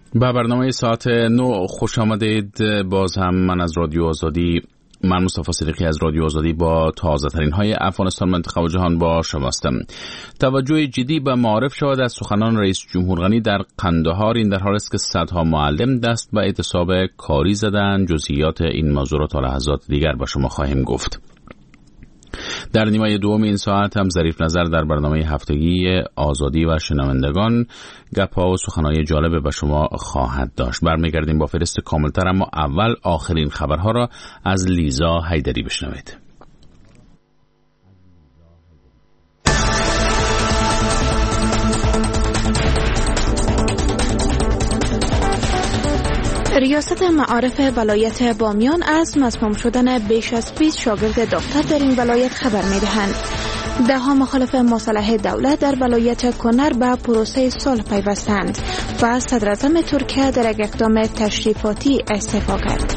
با برنامه ساعت 9 خوش آمدید. باز هم من از رادیو آزادی، من مصطفی صدیقی از رادیو آزادی با تازه ترین های افغانستان، منطقه و جهان با شما هستم. توجه جدی به معارف شود از سخنان رئیس جمهور غنی در قندهار این در حال است که صدها معلم دست به اعتصاب کاری زدند. جزئیات این موضوع را تا لحظات دیگر با شما خواهیم گفت. در نیمه دوم این ساعت هم ظریف نظر در برنامه هفتگی آزادی و شنوندگان گپ‌ها و سخنهای جالب به شما خواهد داشت. برمیگردیم با فهرست کاملتر، اما اول آخرین خبرها را از لیزا حیدری بشنوید. ریاست معارف ولایت بامیان از مسموم شدن بیش از 20 شاگرد دکتر در این ولایت خبر می‌دهند. ده‌ها مخالف مصالحه دولت در ولایت کنر به پروسه صلح پیوستند و صدراعظم ترکیه در یک اقدام تشریفاتی استعفا کرد.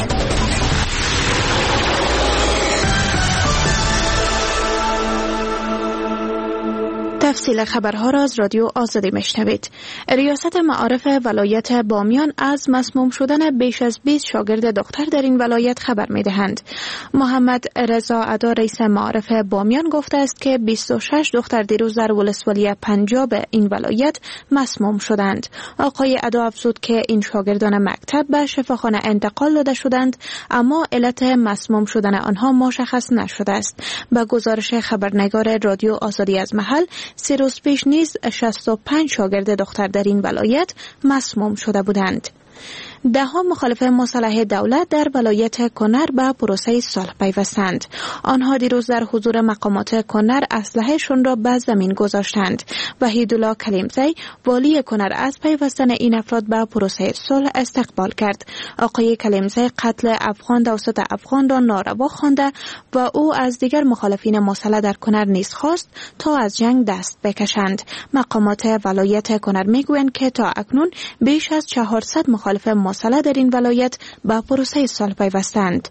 تفصیل خبرها را از رادیو آزادی میشنوید. ریاست معارف ولایت بامیان از مسموم شدن بیش از 20 شاگرد دکتر در این ولایت خبر میدهند. محمد رضا عدا رئیس معارف بامیان گفته است که 26 دختر دیروز در ولسوالی پنجاب این ولایت مسموم شدند. آقای عدا افزود که این شاگردان مکتب به شفاخانه انتقال داده شدند، اما علت مسموم شدن آنها مشخص نشده است. با گزارش خبرنگار رادیو آزادی از محل، 3 روز پیش نیز 65 شاگرد دختر در این ولایت مسموم شده بودند. ده‌ها مخالف مصالحه دولت در ولایت کنر به پروسه صلح پیوستند. آنها دیروز در حضور مقامات کنر اسلحه‌شان را به زمین گذاشتند. وحیدالله کلیمزی والی کنر از پیوستن این افراد به پروسه صلح استقبال کرد. آقای کلیمزی قتل افغان توسط افغان را ناروا خوانده و او از دیگر مخالفین مسلح در کنر نیز خواست تا از جنگ دست بکشند. مقامات ولایت کنر میگویند که تا اکنون بیش از 400 مخالف مسلح در این ولایت به پروسه صلح پیوستند.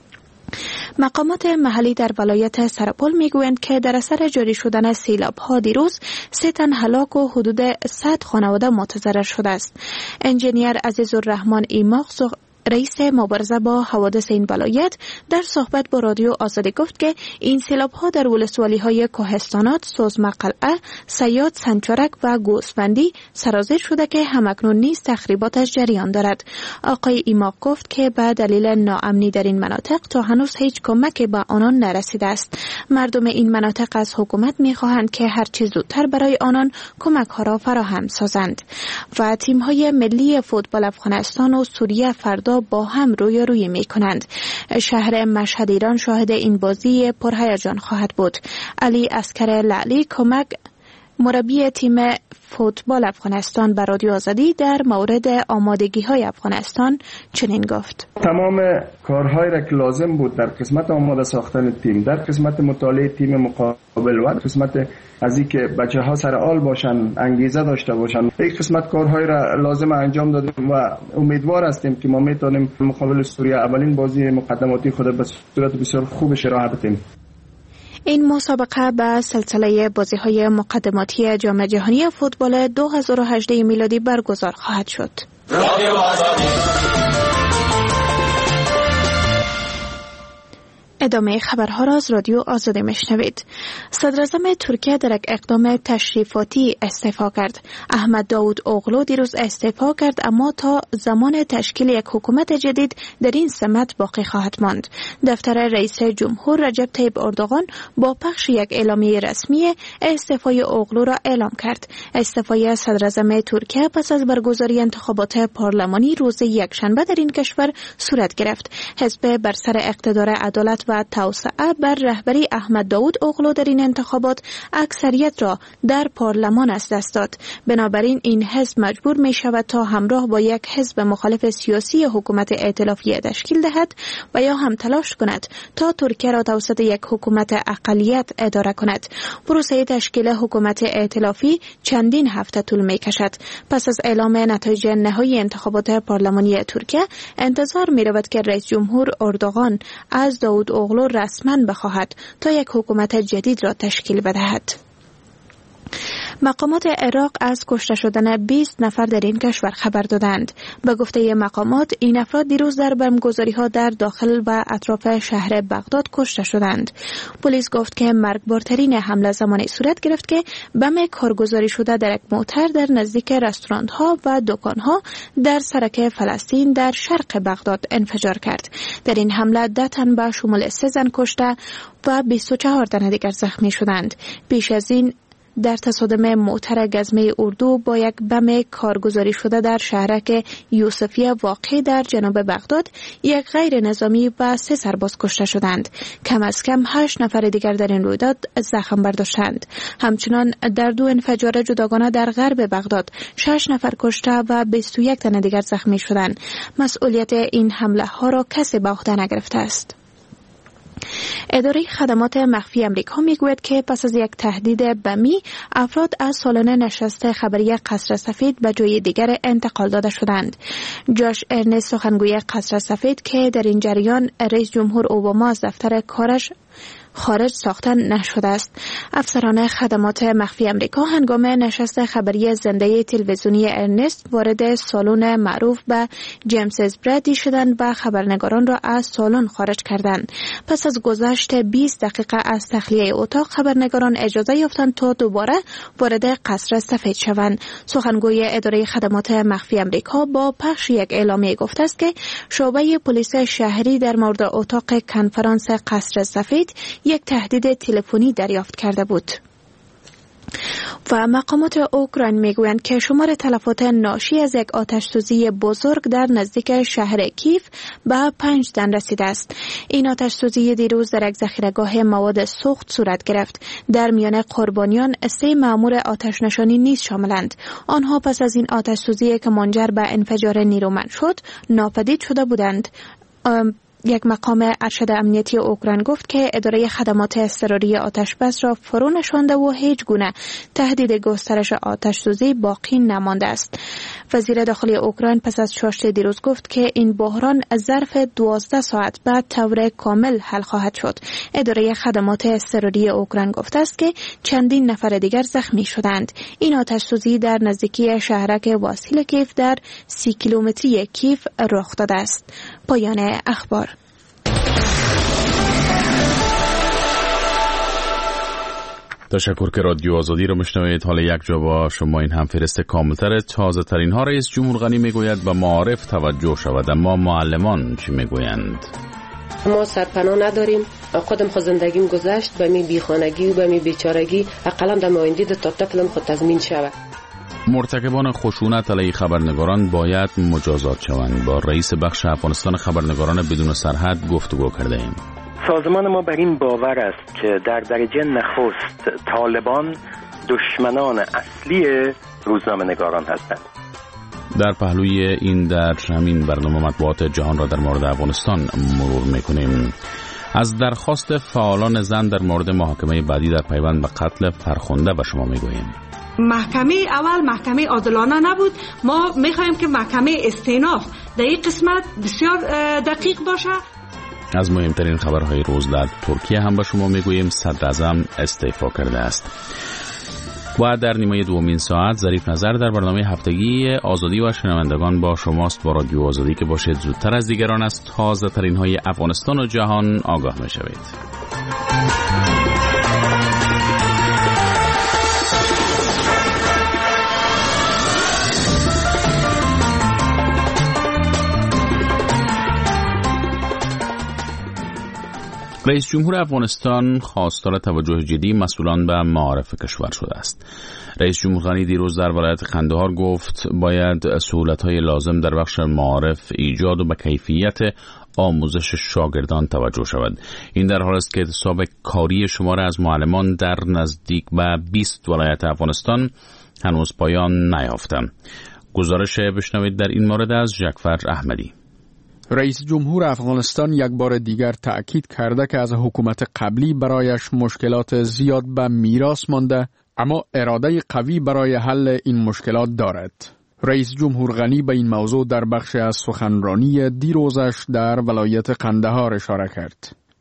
مقامات محلی در ولایت سرپل میگویند که در اثر جاری شدن سیلاب‌ها دیروز 3 تن هلاک و حدود 100 خانواده متضرر شده است. انجینیر عزیزالرحمن ایماق رئیس مبارزه با حوادث این ولایت در صحبت با رادیو آزادی گفت که این سیلاب‌ها در ولسوالی‌های کوهستانات، سوزمقلعه، سیاد، سنچارک و گوسفندی سرازیر شده که همکنون نیز تخریباتش جریان دارد. آقای ایماق گفت که به دلیل ناامنی در این مناطق تا هنوز هیچ کمکی به آنان نرسیده است. مردم این مناطق از حکومت می‌خواهند که هر چه زودتر برای آنان کمک‌ها را فراهم سازند. و تیم‌های ملی فوتبال افغانستان و سوریه فردا با هم رویارویی می کنند. شهر مشهد ایران شاهد این بازی پرهیجان خواهد بود. علی عسکر لعلی کمک مربی تیم فوتبال افغانستان به رادیو آزادی در مورد آمادگی های افغانستان چنین گفت: تمام کارهایی را که لازم بود در قسمت آماده ساختن تیم، در قسمت مطالعه تیم مقابل و قسمت از این که بچه ها سر حال باشن، انگیزه داشته باشن، یک قسمت کارهایی را لازم انجام دادیم و امیدوار هستیم که ما میتونیم مقابل سوریه اولین بازی مقدماتی خود به صورت بسیار خوب اشتراحت بدیم. این مسابقه به سلسله بازی‌های مقدماتی جام جهانی فوتبال 2018 میلادی برگزار خواهد شد. ادامه خبرها را از رادیو آزادی میشنوید. صدراعظم ترکیه در یک اقدام تشریفاتی استعفا کرد. احمد داود اوغلو دیروز استعفا کرد، اما تا زمان تشکیل یک حکومت جدید در این سمت باقی خواهد ماند. دفتر رئیس جمهور رجب طیب اردوغان با پخش یک اعلامیه رسمی استعفای اوغلو را اعلام کرد. استعفای صدراعظم ترکیه پس از برگزاری انتخابات پارلمانی روز یکشنبه در این کشور صورت گرفت. حزب بر سر اقتدار عدالت و توسعه بر رهبری احمد داود اوغلو در این انتخابات اکثریت را در پارلمان از دست داد. بنابراین این حزب مجبور می شود تا همراه با یک حزب مخالف سیاسی حکومت ائتلافی تشکیل دهد و یا هم تلاش کند تا ترکیه را توسط یک حکومت اقلیت اداره کند. پروسه تشکیل حکومت ائتلافی چندین هفته طول می کشد. پس از اعلام نتایج نهایی انتخابات پارلمانی ترکیه انتظار می رود که رئیس جمهور اردوغان از داود اوغلو رسما بخواهد تا یک حکومت جدید را تشکیل بدهد. مقامات عراق از کشته شدن 20 نفر در این کشور خبر دادند. به گفته مقامات این افراد دیروز در بمبگذاری‌ها در داخل و اطراف شهر بغداد کشته شدند. پلیس گفت که مرگبارترین حمله زمانی صورت گرفت که بم کارگزاری شده در یک موتر در نزدیک رستوران‌ها و دکان‌ها در سرک فلسطین در شرق بغداد انفجار کرد. در این حمله 10 تن به شمول 3 زن کشته و 24 تن دیگر زخمی شدند. پیش از این در تصادم موتر گزمه اردو با یک بم کارگزاری شده در شهرک یوسفیه واقع در جنوب بغداد یک غیر نظامی و 3 سرباز کشته شدند. کم از کم 8 نفر دیگر در این رویداد زخم برداشتند. همچنان در 2 انفجار جداگانه در غرب بغداد 6 نفر کشته و 21 تن دیگر زخمی شدند. مسئولیت این حمله ها را کسی به عهده نگرفته است. اداره خدمات مخفی امریکا میگوید که پس از یک تهدید بمی افراد از سالن نشست خبری قصر سفید به جای دیگر انتقال داده شدند. جاش ارنست سخنگوی قصر سفید که در این جریان رئیس جمهور اوباما از دفتر کارش خارج ساختن نشده است. افسران خدمات مخفی امریکا هنگام نشست خبری زنده تلویزیونی ارنست وارد سالن معروف به جیمز برادی شدند و خبرنگاران را از سالن خارج کردند. پس از گذشت 20 دقیقه از تخلیه اتاق خبرنگاران اجازه یافتند تا دوباره وارد قصر سفید شوند. سخنگوی اداره خدمات مخفی امریکا با پخش یک اعلامیه گفته است که شعبه پلیس شهری در مورد اتاق کنفرانس قصر سفید یک تهدید تلفنی دریافت کرده بود. و مقامات اوکراین میگویند که شمار تلفات ناشی از یک آتش‌سوزی بزرگ در نزدیک شهر کیف به 5 تن رسیده است. این آتش‌سوزی دیروز در یک ذخیره‌گاه مواد سوخت صورت گرفت. در میان قربانیان 3 مأمور آتش‌نشانی نیز شاملند. آنها پس از این آتش‌سوزی که منجر به انفجار نیرومند شد ناپدید شده بودند. یک مقام ارشد امنیتی اوکراین گفت که اداره خدمات اضطراری آتشبس را فرو نشانده و هیچ گونه تهدید گسترش آتش‌سوزی باقی نمانده است. وزیر داخلی اوکراین پس از چاشت دیروز گفت که این بحران ظرف 12 ساعت بعد طور کامل حل خواهد شد. اداره خدمات اضطراری اوکراین گفته است که چندین نفر دیگر زخمی شدند. این آتش‌سوزی در نزدیکی شهرک واسیل کیف در 30 کیلومتری کیف رخ داده است. پایان اخبار. تشکر که رادیو آزادی رو میشنوید. حالا یک جا با شما این هم فهرست کاملتر تازه ترین ها. رئیس جمهور غنی میگوید به معارف توجه شود، اما معلمان چی میگویند؟ ما سرپناه نداریم، خودم خود زندگیم گذشت به می بیخانگی و به می بیچارگی، اقلا در آینده تا طفلم خود تضمین شود. مرتکبان خشونت علیه خبرنگاران باید مجازات شوند. با رئیس بخش افغانستان خبرنگاران بدون سرحد گفتگو کرده ایم. سازمان ما بر این باور است که در درجه نخست طالبان دشمنان اصلی روزنامه‌نگاران هستند. در پهلوی این در همین برنامه مطبوعات جهان را در مورد افغانستان مرور میکنیم. از درخواست فعالان زن در مورد محاکمه بعدی در پیوند به قتل فرخنده و شما میگوییم. محکمه اول محکمه عادلانه نبود. ما میخوایم که محکمه استئناف در این قسمت بسیار دقیق باشه. از مهمترین خبرهای روز در ترکیه هم به شما میگوییم صدراعظم استعفا کرده است. و در نیمه دومین ساعت ظریف نظر در برنامه هفتگی آزادی و شنوندگان با شماست. با رادیو آزادی که باشید زودتر از دیگران از تازه ترین های افغانستان و جهان آگاه میشوید. رئیس جمهور افغانستان خواستار توجه جدی مسئولان به معارف کشور شده است. رئیس جمهور غنی دیروز در ولایت قندهار گفت باید سهولت‌های لازم در بخش معارف ایجاد و به کیفیت آموزش شاگردان توجه شود. این در حال است که اعتصاب کاری شمار از معلمان در نزدیک به 20 ولایت افغانستان هنوز پایان نیافته. گزارش بشنوید در این مورد از جعفر احمدی. رئیس جمهور افغانستان یک بار دیگر تأکید کرده که از حکومت قبلی برایش مشکلات زیاد به میراث مانده، اما اراده قوی برای حل این مشکلات دارد. رئیس جمهور غنی به این موضوع در بخش از سخنرانی دیروزش در ولایت قندهار اشاره کرد.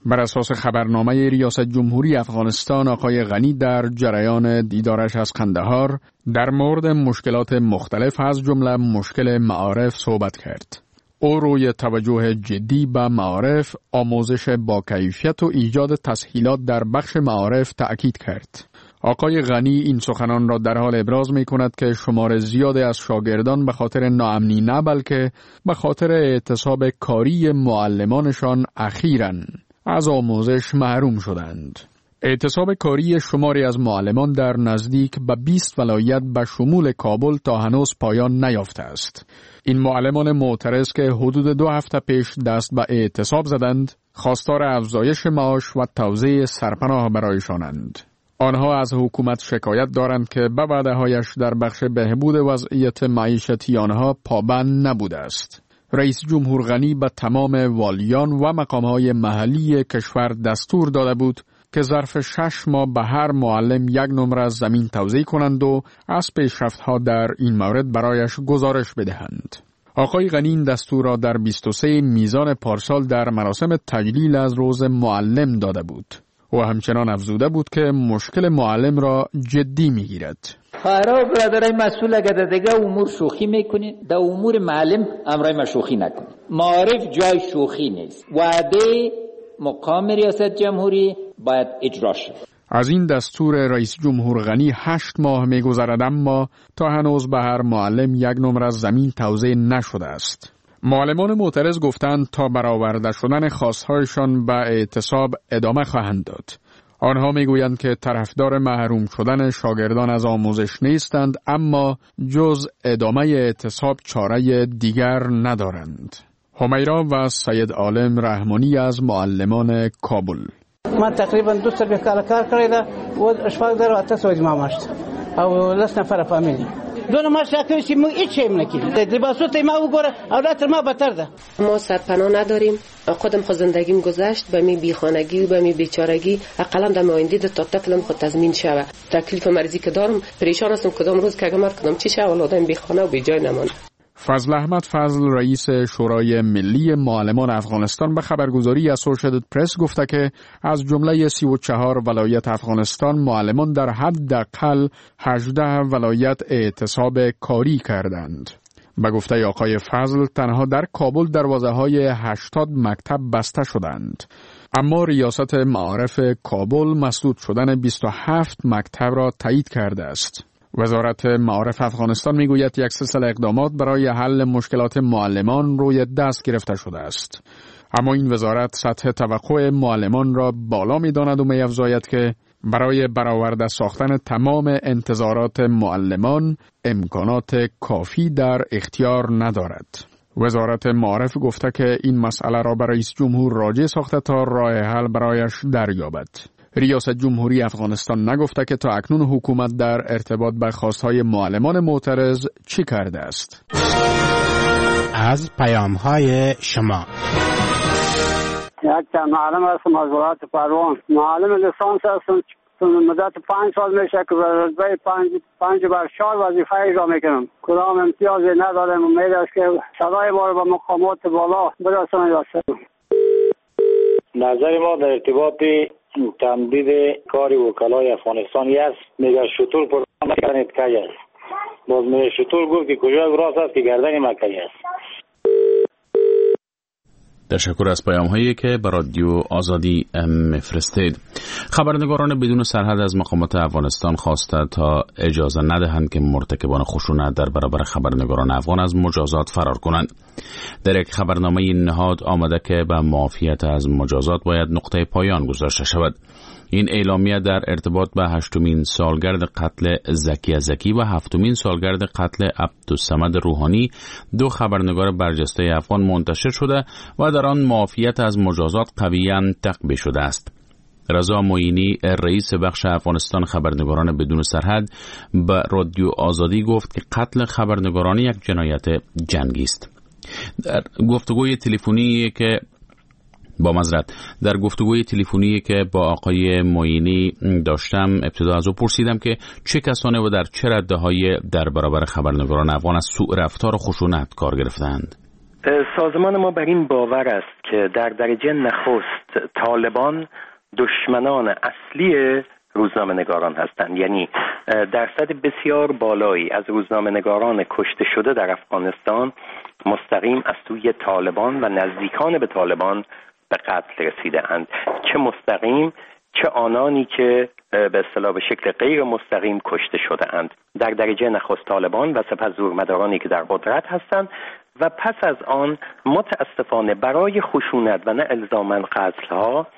بر اساس خبرنامه ریاست جمهوری افغانستان، آقای غنی در جریان دیدارش از قندهار در مورد مشکلات مختلف از جمله مشکل معارف صحبت کرد. او روی توجه جدی به معارف، آموزش با کیفیت و ایجاد تسهیلات در بخش معارف تأکید کرد. آقای غنی این سخنان را در حال ابراز می کند که شمار زیادی از شاگردان به خاطر ناامنی نه بلکه به خاطر اعتصاب کاری معلمانشان اخیراً از آموزش محروم شدند. اعتصاب کاری شماری از معلمان در نزدیک به 20 ولایت به شمول کابل تا هنوز پایان نیافته است. این معلمان معترض که حدود 2 هفته پیش دست به اعتصاب زدند، خواستار افزایش معاش و توزیع سرپناه برایشانند. آنها از حکومت شکایت دارند که به وعده‌هایش در بخش بهبود وضعیت معیشتی آنها پابند نبوده است. رئیس جمهور غنی به تمام والیان و مقام‌های محلی کشور دستور داده بود که ظرف 6 ماه به هر معلم 1 نمره زمین توزیع کنند و از پیشرفت‌ها در این مورد برایش گزارش بدهند. آقای غنی این دستور را در 23 میزان پارسال در مراسم تجلیل از روز معلم داده بود. و همچنان افزوده بود که مشکل معلم را جدی میگیرد. خیرا برادرای مسئول اگر دیگه امور شوخی میکنید، در امور معلم امرای ما شوخی نکنید. معارف جای شوخی نیست. وعده مقام ریاست جمهوری باید اجرا شد. از این دستور رئیس جمهور غنی 8 ماه میگذرد، اما تا هنوز به هر معلم 1 نمره زمین توزیع نشده است. معلمان معترض گفتند تا برآورده شدن خواستهایشان به اعتصاب ادامه خواهند داد. آنها میگویند که طرفدار محروم شدن شاگردان از آموزش نیستند، اما جز ادامه اعتصاب چاره دیگر ندارند. همیرا و سید عالم رحمانی از معلمان کابل: من تقریبا 2 سال کار کردم و اشفاق داره اتسو اجماع ماشت او لس نفر فامیلی دونه ما شکل چی مو هیچ چیم نکردیم. لباسات ما وګوره اولاد ما بهتر ده. ما سرپناه نداریم. خودم خود زندگیم گذشت به می بیخانگی و به می بیچارگی. اقلا در آینده تا طفلم خود تضمین شوه. تکلیف مریضی که دارم پریشان هستم کدام روز که مر کدام چی شه اولادم بیخانه و بی جای نمانه. فضل احمد فضل رئیس شورای ملی معلمان افغانستان به خبرگزاری اسوشیتد پرس گفته که از جمله 34 ولایت افغانستان معلمان در حداقل 18 ولایت اعتصاب کاری کردند. به گفته آقای فضل تنها در کابل دروازه‌های 80 مکتب بسته شدند. اما ریاست معارف کابل مسدود شدن 27 مکتب را تایید کرده است. وزارت معارف افغانستان میگوید یک سلسله اقدامات برای حل مشکلات معلمان روی دست گرفته شده است. اما این وزارت سطح توقع معلمان را بالا می‌داند و می‌افزاید که برای برآورده ساختن تمام انتظارات معلمان امکانات کافی در اختیار ندارد. وزارت معارف گفته که این مسئله را برای رئیس جمهور راجع ساخته تا راه حل برایش دریابد. ریاست جمهوری افغانستان نگفته که تا اکنون حکومت در ارتباط با خواستهای معلمان معترض چی کرده است. از پیام‌های شما: یک معلم هستم از ولایت پروان. معلم لیسانس هستم. مدت 5 سال میشه که رتبه 5/4 وظیفه اجرا میکنم. کدام امتیازی ندارم. امید است که صدای ما رو به مقامات بالا برسانید. نظر ما در ارتباط تمدید کار وکلای افغانستانی است. میگه شطور پر گردن کج است. باز میگه شطور گفت که کجا راست است که گردن مکج است. تشکر از پیام هایی که به رادیو آزادی میفرستید. خبرنگاران بدون سرحد از مقامات افغانستان خواسته تا اجازه ندهند که مرتکبان خشونت در برابر خبرنگاران افغان از مجازات فرار کنند. در یک خبرنامه این نهاد آمده که به معافیت از مجازات باید نقطه پایان گذاشته شود. این اعلامیه در ارتباط به 8مین سالگرد قتل زکی زکی و 7مین سالگرد قتل عبدالصمد روحانی، 2 خبرنگار برجسته افغان منتشر شده و در آن معافیت از مجازات قویاً تقویه شده است. رضا معینی رئیس بخش افغانستان خبرنگاران بدون سرحد به رادیو آزادی گفت که قتل خبرنگاران یک جنایت جنگی است. در گفتگوی تلفنی که با آقای معینی داشتم، ابتدا از او پرسیدم که چه کسانی و در چه رده‌های در برابر خبرنگاران افغان از سوء رفتار و خشونت کار گرفتند. سازمان ما بر این باور است که در درجه نخست طالبان دشمنان اصلی روزنامه‌نگاران هستند. یعنی درصد بسیار بالایی از روزنامه‌نگاران کشته شده در افغانستان مستقیم از سوی طالبان و نزدیکان به طالبان به قتل رسیده اند، چه مستقیم چه آنانی که به اصطلاح به شکل غیر مستقیم کشته شده اند. در درجه نخست طالبان و سپس زورمدارانی که در قدرت هستند و پس از آن متاسفانه برای خشونت و نه الزاماً قتل‌ها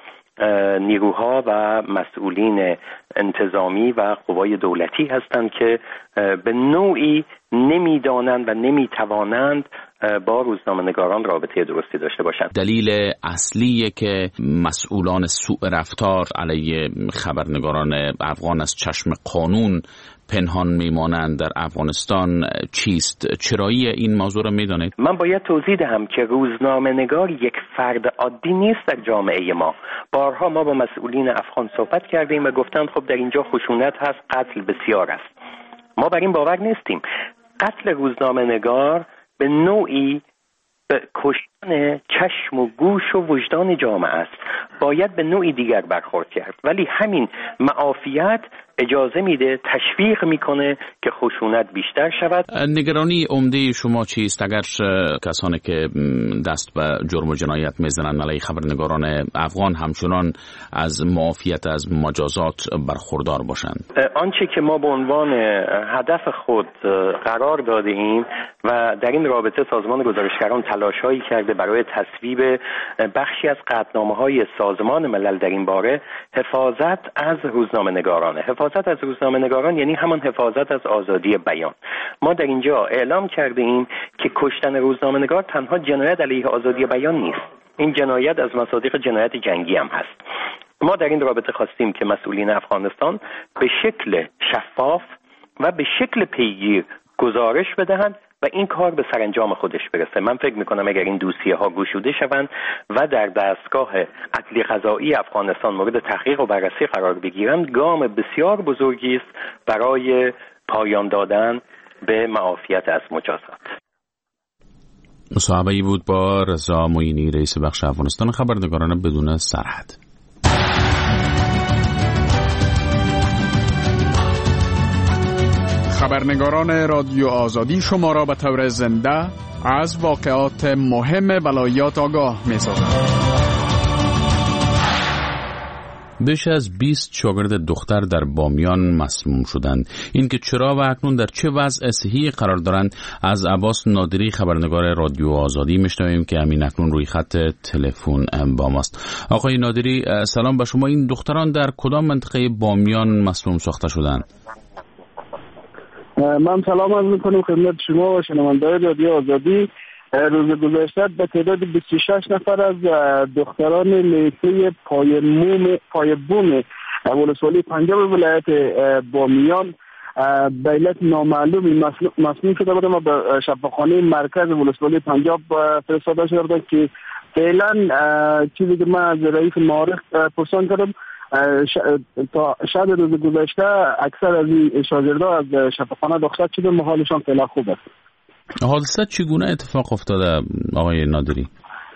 نیروها و مسئولین انتظامی و قوای دولتی هستند که به نوعی نمیدانند و نمیتوانند با روزنامه‌نگاران رابطه درستی داشته باشند. دلیل اصلیه که مسئولان سوء رفتار علیه خبرنگاران افغان از چشم قانون پنهان میمانند در افغانستان چیست؟ چرایی این موضوع را میدانید؟ من باید توضیح دهم که روزنامه‌نگار یک فرد عادی نیست در جامعه ما. بارها ما با مسئولین افغان صحبت کردیم و گفتند خب در اینجا خشونت هست، قتل بسیار است. ما بر این باور نیستیم. قتل روزنامه‌نگار به نوعی به کشتن چشم و گوش و وجدان جامعه است. باید به نوعی دیگر برخورد کرد، ولی همین معافیت اجازه میده، تشویق میکنه که خشونت بیشتر شود. نگرانی عمده شما چیست اگر کسانی که دست به جرم و جنایت میزنند علیه خبرنگاران افغان همچنان از معافیت از مجازات برخوردار باشند؟ آنچه که ما به عنوان هدف خود قرار داده ایم و در این رابطه سازمان گزارشگران تلاش‌هایی کرده برای تصویب بخشی از قطعنامه‌های سازمان ملل در این باره، حفاظت از روزنامه‌نگارانه. حفاظت از روزنامه‌نگاران یعنی همان حفاظت از آزادی بیان. ما در اینجا اعلام کرده ایم که کشتن روزنامه‌نگار تنها جنایت علیه آزادی بیان نیست. این جنایت از مصادیق جنایت جنگی هم هست. ما در این رابطه خواستیم که مسئولین افغانستان به شکل شفاف و به شکل پیگیر گزارش بدهند و این کار به سرانجام خودش برسه. من فکر میکنم اگر این دوسیه ها گشوده شوند و در دستگاه عدلی قضایی افغانستان مورد تحقیق و بررسی قرار بگیرند، گام بسیار بزرگی است برای پایان دادن به معافیت از مجازات. مصاحبه‌ای بود با رضا معینی، رئیس بخش افغانستان خبرنگاران بدون سرحد. خبرنگاران رادیو آزادی شما را به طور زنده از واقعات مهم ولایات آگاه می‌سازند. بیش از 20 شاگرد دختر در بامیان مسموم شدند. اینکه چرا و اکنون در چه وضع صحی قرار دارند از عباس نادری خبرنگار رادیو آزادی میشنویم که همین اکنون روی خط تلفن با ماست. آقای نادری سلام به شما. این دختران در کدام منطقه بامیان مسموم ساخته شدند؟ من سلام عرض می‌کنم خدمت شما و شنوندگان رادیو آزادی. روز گذشته به تعداد 26 نفر از دختران لیسه پای بوم ولسوالی پنجاب ولایت بامیان به علت نامعلومی مسموم شده بودند و به شفاخانه مرکز ولسوالی پنجاب فرستاده شده بودند که فعلا چیزی که من از رئیس معارف پرسان کردم تا شب روز گذشته اکثر از این شاگردان از شفاخانه رخصت شده و حالشان فعلا خوب است. حادثه چگونه اتفاق افتاده آقای نادری؟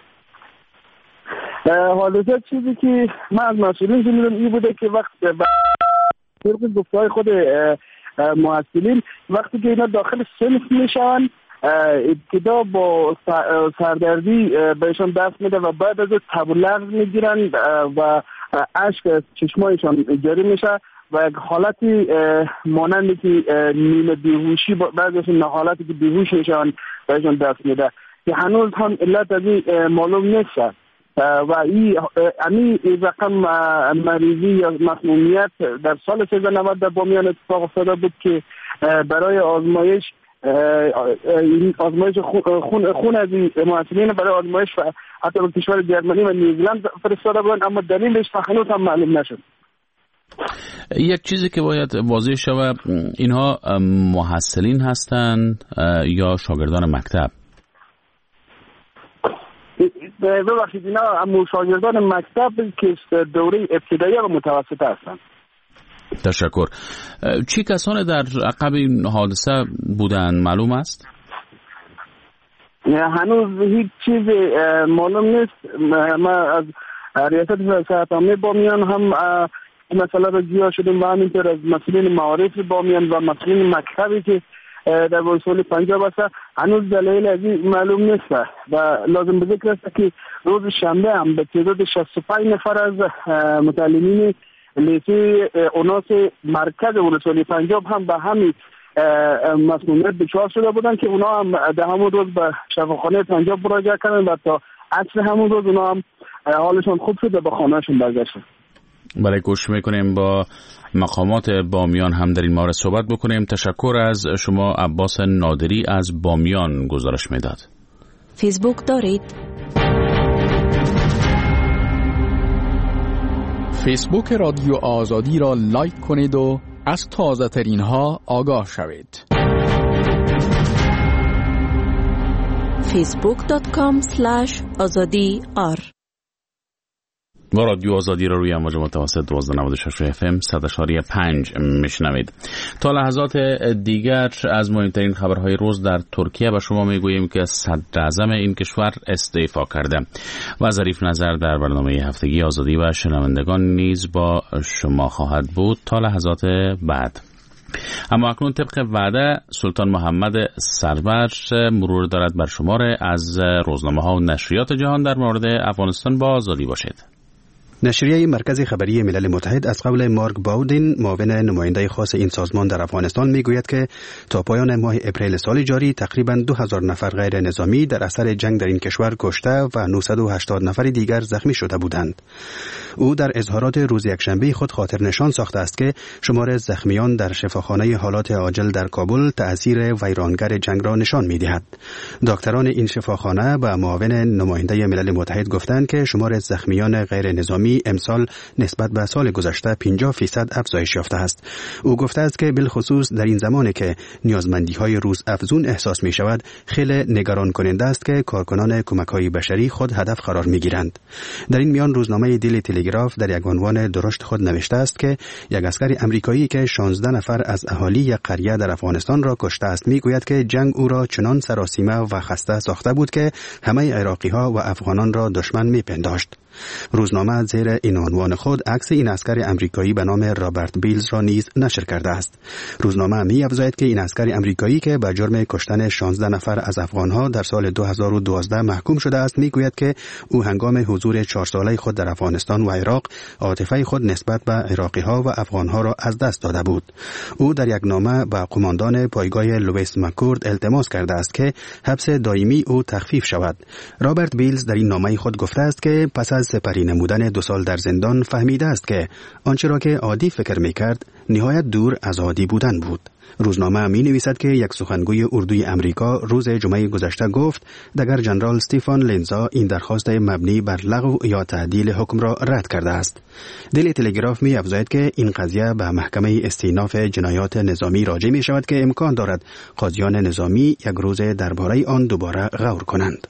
حادثه چیزی که من از مسئولین شنیدم این بوده که وقت طبق گفته‌های خود محصلین وقتی که اینا داخل صنف میشن ابتدا با سردردی بهشون دست میده و بعد از تب و لرز میگیرن و اشک از چشمایشان جاری میشه و یک حالتی مانندی که نیمه بیهوشی بعضیشون حالتی که بیهوش میشن بهشون دست میده که هنوز هم علت از این معلوم نیست و این رقم مریضی یا مسمومیت در سال 1390 در بامیان اتفاق افتاده بود که برای آزمایش خون از این محصلین برای آزمایش حتی به کشور جرمنی و نیوزلند فرستاده بودند، اما دلیلش هنوز هم معلوم نشد. یک چیزی که باید واضح شود، اینها محصلین هستند یا شاگردان مکتب؟ ببخشید اینا شاگردان مکتب که دوره ابتدایی و متوسطه هستند. تشکر. چی کسانی در عقب این حادثه بودند معلوم است؟ هنوز هیچ چیز معلوم نیست. ما از ریاست صحت عامه بامیان هم مسئله را جویا شدیم و همینطور از مسئولین معارف بامیان و مسئولین مکتبی که در ولسوالی پنجاب است. هنوز دلیل از این معلوم نیست و لازم به ذکر است که روز شنبه هم به تعداد 65 نفر از متعلمین لیسه اوناس مرکز ولسوالی پنجاب هم به همین مسئولیت دچار شده بودن که اونا هم در همون روز به شفاخانه پنجاب مراجعه کردن و تا عصر همون روز اونا هم حالشون خوب شد و به خانه‌شون برگشتن. برای گوش میکنیم با مقامات بامیان هم در این مورد صحبت بکنیم. تشکر از شما عباس نادری از بامیان گزارش میداد. فیسبوک دارید؟ فیسبوک رادیو آزادی را لایک کنید و از تازه ترین ها آگاه شوید. facebook.com/azadi.ar با رادیو آزادی را روی امواج متوسط 1296 FM 100.5 میشنوید. تا لحظات دیگر از مهمترین خبرهای روز در ترکیه به شما میگوییم که صدر اعظم این کشور استعفا کرده و ظریف نظر در برنامه هفتگی آزادی و شنوندگان نیز با شما خواهد بود تا لحظات بعد. اما اکنون طبق وعده سلطان محمد سرور مرور دارد بر شمار از روزنامه ها و نشریات جهان در مورد افغانستان با آزادی باشید. نشریه مرکز خبری ملل متحد از قول مارک باودین معاون نماینده خاص این سازمان در افغانستان میگوید که تا پایان ماه اپریل سال جاری تقریباً 2000 نفر غیر نظامی در اثر جنگ در این کشور کشته و 980 نفر دیگر زخمی شده بودند. او در اظهارات روز یکشنبه خود خاطر نشان ساخته است که شمار زخمیان در شفاخانه حالات عاجل در کابل تأثیر ویرانگر جنگ را نشان می‌دهد. دکتران این شفاخانه به معاون نماینده ملل متحد گفتند که شمار زخمیان غیر نظامی امسال نسبت به سال گذشته 50% افزایش یافته است. او گفته است که بالخصوص در این زمانی که نیازمندی‌های روز افزون احساس می شود خیلی نگران کننده است که کارکنان کمک‌های بشری خود هدف قرار می‌گیرند. در این میان روزنامه دیلی تلگراف در یک عنوان درشت خود نوشته است که یک عسکر آمریکایی که 16 نفر از اهالی یک قریه در افغانستان را کشته است میگوید که جنگ او را چنان سراسیمه و خسته ساخته بود که همه عراقی‌ها و افغانان را دشمن می‌پنداشت. روزنامه زیر این عنوان خود عکس این عسکر آمریکایی به نام رابرت بیلز را نیز نشر کرده است. روزنامه می‌افزاید که این عسکر آمریکایی که به جرم کشتن 16 نفر از افغان‌ها در سال 2012 محکوم شده است میگوید که او هنگام حضور 4 ساله خود در افغانستان و عراق عاطفه خود نسبت به عراقی‌ها و افغان‌ها را از دست داده بود. او در یک نامه به قماندان پایگاه لوئیس مکورد التماس کرده است که حبس دائمی او تخفیف شود. رابرت بیلز در این نامه خود گفته است که پس از سپری نمودن 2 سال در زندان فهمیده است که آنچه را که عادی فکر می‌کرد نهایت دور از عادی بودن بود. روزنامه می نویسد که یک سخنگوی اردوی امریکا روز جمعه گذشته گفت دگر جنرال استیفان لینزا این درخواست مبنی بر لغو یا تعدیل حکم را رد کرده است. دیلی تلگراف می افزاید که این قضیه به محکمه استئناف جنایات نظامی راجع می شود که امکان دارد قاضیان نظامی یک روز درباره آن دوباره غور کنند.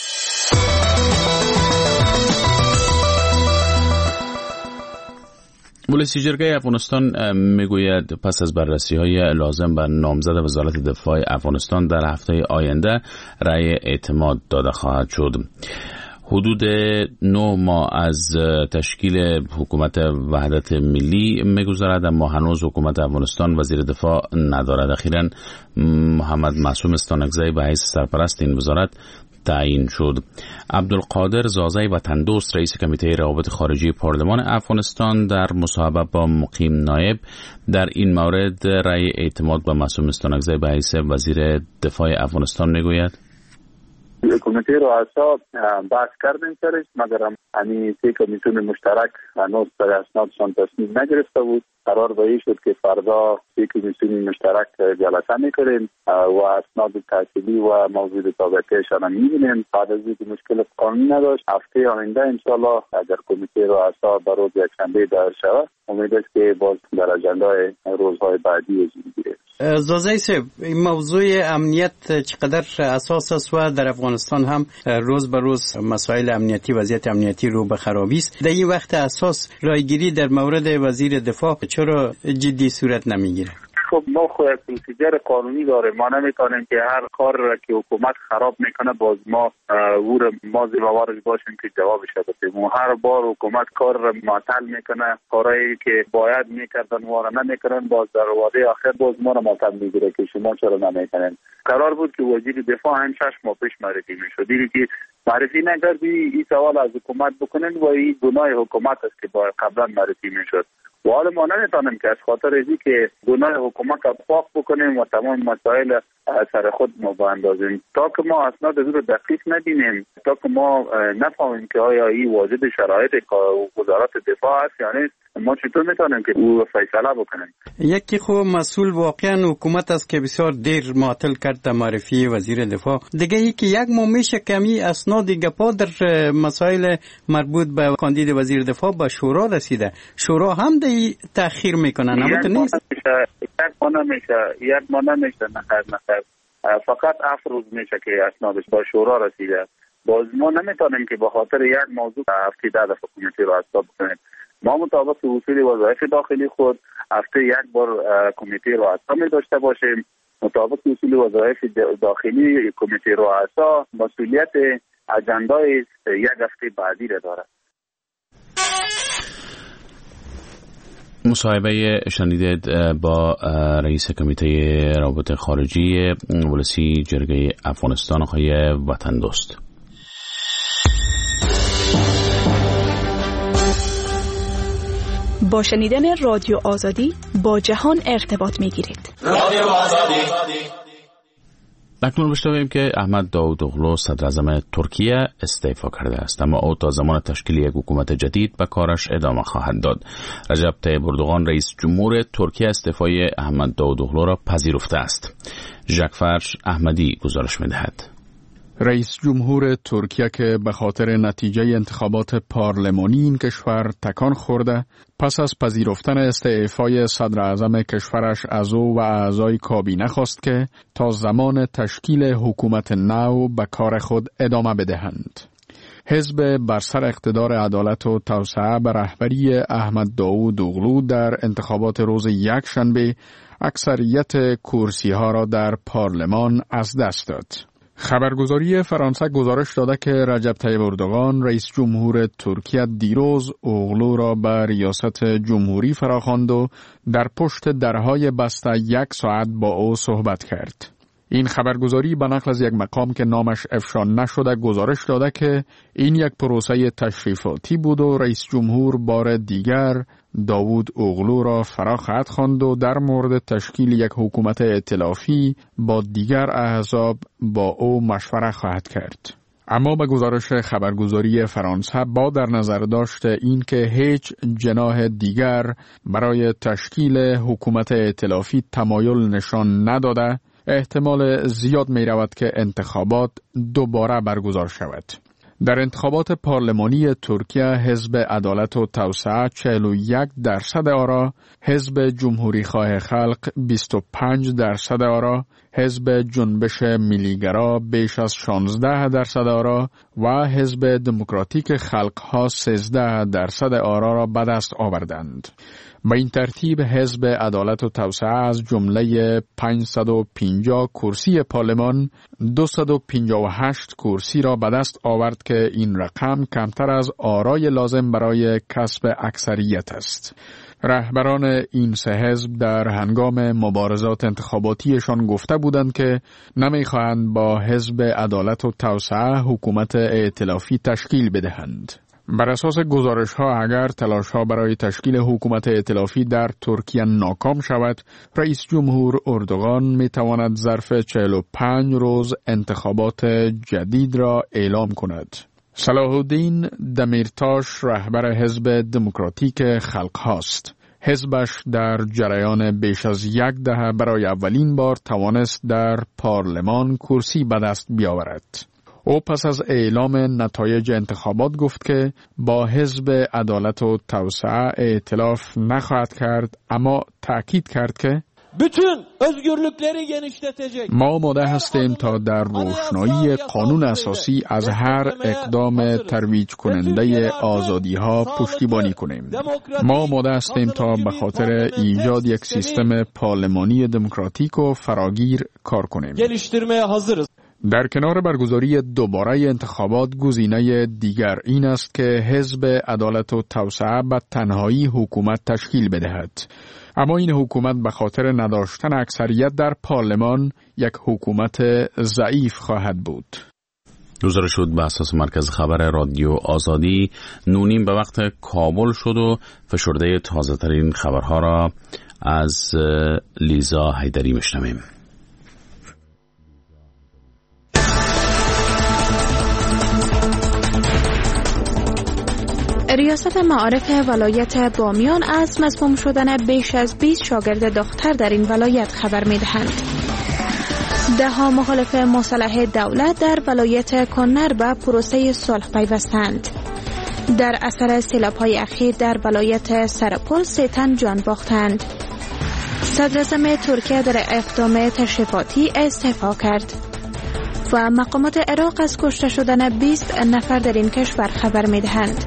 ولسی جرگه افغانستان میگوید پس از بررسی‌های لازم بر نامزد وزارت دفاع افغانستان در هفته آینده رأی اعتماد داده خواهد شد. حدود 9 ماه از تشکیل حکومت وحدت ملی میگذرد اما هنوز حکومت افغانستان وزیر دفاع ندارد. اخیراً محمد معصوم استانکزی به حیث سرپرست این وزارت تعیین شد. عبدالقادر زازی وطندوست رئیس کمیته روابط خارجی پارلمان افغانستان در مصاحبه با مقیم نایب در این مورد رأی اعتماد به معصوم استانکزی به حیث وزیر دفاع افغانستان میگوید کمیته رؤسا بحث کردیم سرش مگر همین 3 کمیسیون مشترک هنوز در اسنادشان تصمیم نگرفته بود. قرار به این شد که فردا 3 کمیسیون مشترک جلسه میکنیم و اسناد تحصیلی و موضوع تابعیتشان هم میبینیم. بعد از اینکه مشکل قانونی نداشت هفته آینده انشالله اگر کمیته رؤسا در روز یکشنبه دایر شود امید است که باز در اجندای روزهای بعدی بگیره. زازی صاحب این موضوع امنیت چقدر اساس است و در افغانستان هم روز به روز مسائل امنیتی وضعیت امنیتی رو به خرابی است. در این وقت اساس رایگیری در مورد وزیر دفاع چرا جدی صورت نمیگیره؟ خب ما خود پروسیجر قانونی داره. ما نمیتونیم که هر کار را که حکومت خراب میکنه باز ما ما زیربارش باشیم که جوابش بدیم. هر بار حکومت کار را معطل میکنه، کارهایی که باید میکردن ما را نمیکنن، باز در وعده آخر باز ما را معطل میگیره که شما چرا نمیکنن. قرار بود که وزیر دفاع هم 6 ماه پیش معرفی میشد. دیگه که معرفی نکردی این سوال از حکومت بکنن و این گناه حکومت است که باید قبلا معرفی میشد. و حالا ما نمیتونیم که از خاطر اینکه که گناه حکومت را پاک بکنیم و تمام مسائل سر خود ما باندازیم. تا که ما اسناد رو دقیق نبینیم، تا که ما نفهمیم که آیا این واجد شرایط وزارت دفاع است یا نیست، ما چطور میتونیم که او فیصله بکنیم؟ یکی خب مسئول واقعا حکومت است که بسیار دیر معطل کرد معرفی وزیر دفاع. دیگه ای که یک ماه میشه کمی اسناد گپا در مسائل مربوط به کاندید وزیر دفاع به شورا رسیده. شورا هم دی تأخیر میکنن، اما تو نیست. یک ماه نمیشه نخیر. فقط 7 روز میشه که اسنادش با شورا رسیده. باز ما نمیتونیم که به خاطر یک موضوع هفته 10 دفعه کمیته را اصلاح بکنیم. ما مطابق اصول وظایف داخلی خود هفته یک بار کمیته رؤسا داشته باشیم. مطابق اصول وظایف داخلی کمیته رؤسا مسئولیت اجندای یک هفته بعدی را دارد. مصاحبه شنیدید با رئیس کمیته روابط خارجی ولسی جرگه افغانستان آقای وطن دوست. با شنیدن رادیو آزادی با جهان ارتباط می‌گیرید. رادیو آزادی. اکنون بشنویم که احمد داود اوغلو صدر اعظم ترکیه استعفا کرده است، اما او تا زمان تشکیل یک حکومت جدید به کارش ادامه خواهد داد. رجب طیب اردوغان رئیس جمهور ترکیه استعفای احمد داود اوغلو را پذیرفته است. ژاکفر احمدی گزارش می‌دهد. رئیس جمهور ترکیه که به خاطر نتیجه انتخابات پارلمانی این کشور تکان خورده، پس از پذیرفتن استعفای صدر اعظم کشورش از او و اعضای کابینه خواست که تا زمان تشکیل حکومت نو به کار خود ادامه بدهند. حزب بر سر اقتدار عدالت و توسعه به رهبری احمد داود اوغلو در انتخابات روز یکشنبه اکثریت کرسی‌ها را در پارلمان از دست داد. خبرگزاری فرانسه گزارش داده که رجب طیب اردوغان رئیس جمهور ترکیه دیروز اوغلو را به ریاست جمهوری فراخواند و در پشت درهای بسته 1 ساعت با او صحبت کرد. این خبرگزاری به نقل از یک مقام که نامش افشا نشده گزارش داده که این یک پروسه تشریفاتی بود و رئیس جمهور بار دیگر داوود اوغلو را فرا خواهد خواند و در مورد تشکیل یک حکومت ائتلافی با دیگر احزاب با او مشوره خواهد کرد. اما به گزارش خبرگزاری فرانسه با در نظر داشت این که هیچ جناح دیگر برای تشکیل حکومت ائتلافی تمایل نشان نداده، احتمال زیاد می رود که انتخابات دوباره برگزار شود. در انتخابات پارلمانی ترکیه حزب عدالت و توسعه 41% آرا، حزب جمهوری خواه خلق 25% آرا، حزب جنبش ملیگرا بیش از 16% آرا و حزب دموکراتیک خلقها 13% آرا را به دست آوردند. به این ترتیب حزب عدالت و توسعه از جمله 550 کرسی پارلمان 258 کرسی را به دست آورد که این رقم کمتر از آرای لازم برای کسب اکثریت است. رهبران این سه حزب در هنگام مبارزات انتخاباتیشان گفته بودند که نمیخواهند با حزب عدالت و توسعه حکومت ائتلافی تشکیل بدهند. بر اساس گزارش‌ها اگر تلاش‌ها برای تشکیل حکومت ائتلافی در ترکیه ناکام شود، رئیس جمهور اردوغان می‌تواند ظرف 45 روز انتخابات جدید را اعلام کند. صلاح الدین دمیرتاش رهبر حزب دموکراتیک خلق هاست. حزبش در جریان بیش از 1 دهه برای اولین بار توانست در پارلمان کرسی به دست بیاورد. او پس از اعلام نتایج انتخابات گفت که با حزب عدالت و توسعه ائتلاف نخواهد کرد، اما تأکید کرد که ما آماده هستیم تا در روشنایی قانون اساسی از هر اقدام ترویج کننده آزادی ها پشتیبانی کنیم. ما آماده هستیم تا به خاطر ایجاد یک سیستم پارلمانی دموکراتیک و فراگیر کار کنیم. در کنار برگزاری دوباره انتخابات، گزینه دیگر این است که حزب عدالت و توسعه به تنهایی حکومت تشکیل بدهد. اما این حکومت به خاطر نداشتن اکثریت در پارلمان یک حکومت ضعیف خواهد بود. گزارش شد به اساس مرکز خبر رادیو آزادی. 9:30 به وقت کابل شد و فشرده تازه ترین خبرها را از لیزا حیدری میشنویم. ریاست معارف ولایت بامیان از مسموم شدن بیش از 20 شاگرد دختر در این ولایت خبر می‌دهند. ده‌ها مخالف مصالحه دولت در ولایت کنر به پروسه صلح پیوستند. در اثر سیلاب‌های اخیر در ولایت سرپل 3 تن جان باختند. صدراعظم ترکیه در اقدام تشریفاتی استعفا کرد و مقامات عراق از کشته شدن 20 نفر در این کشور خبر می‌دهند.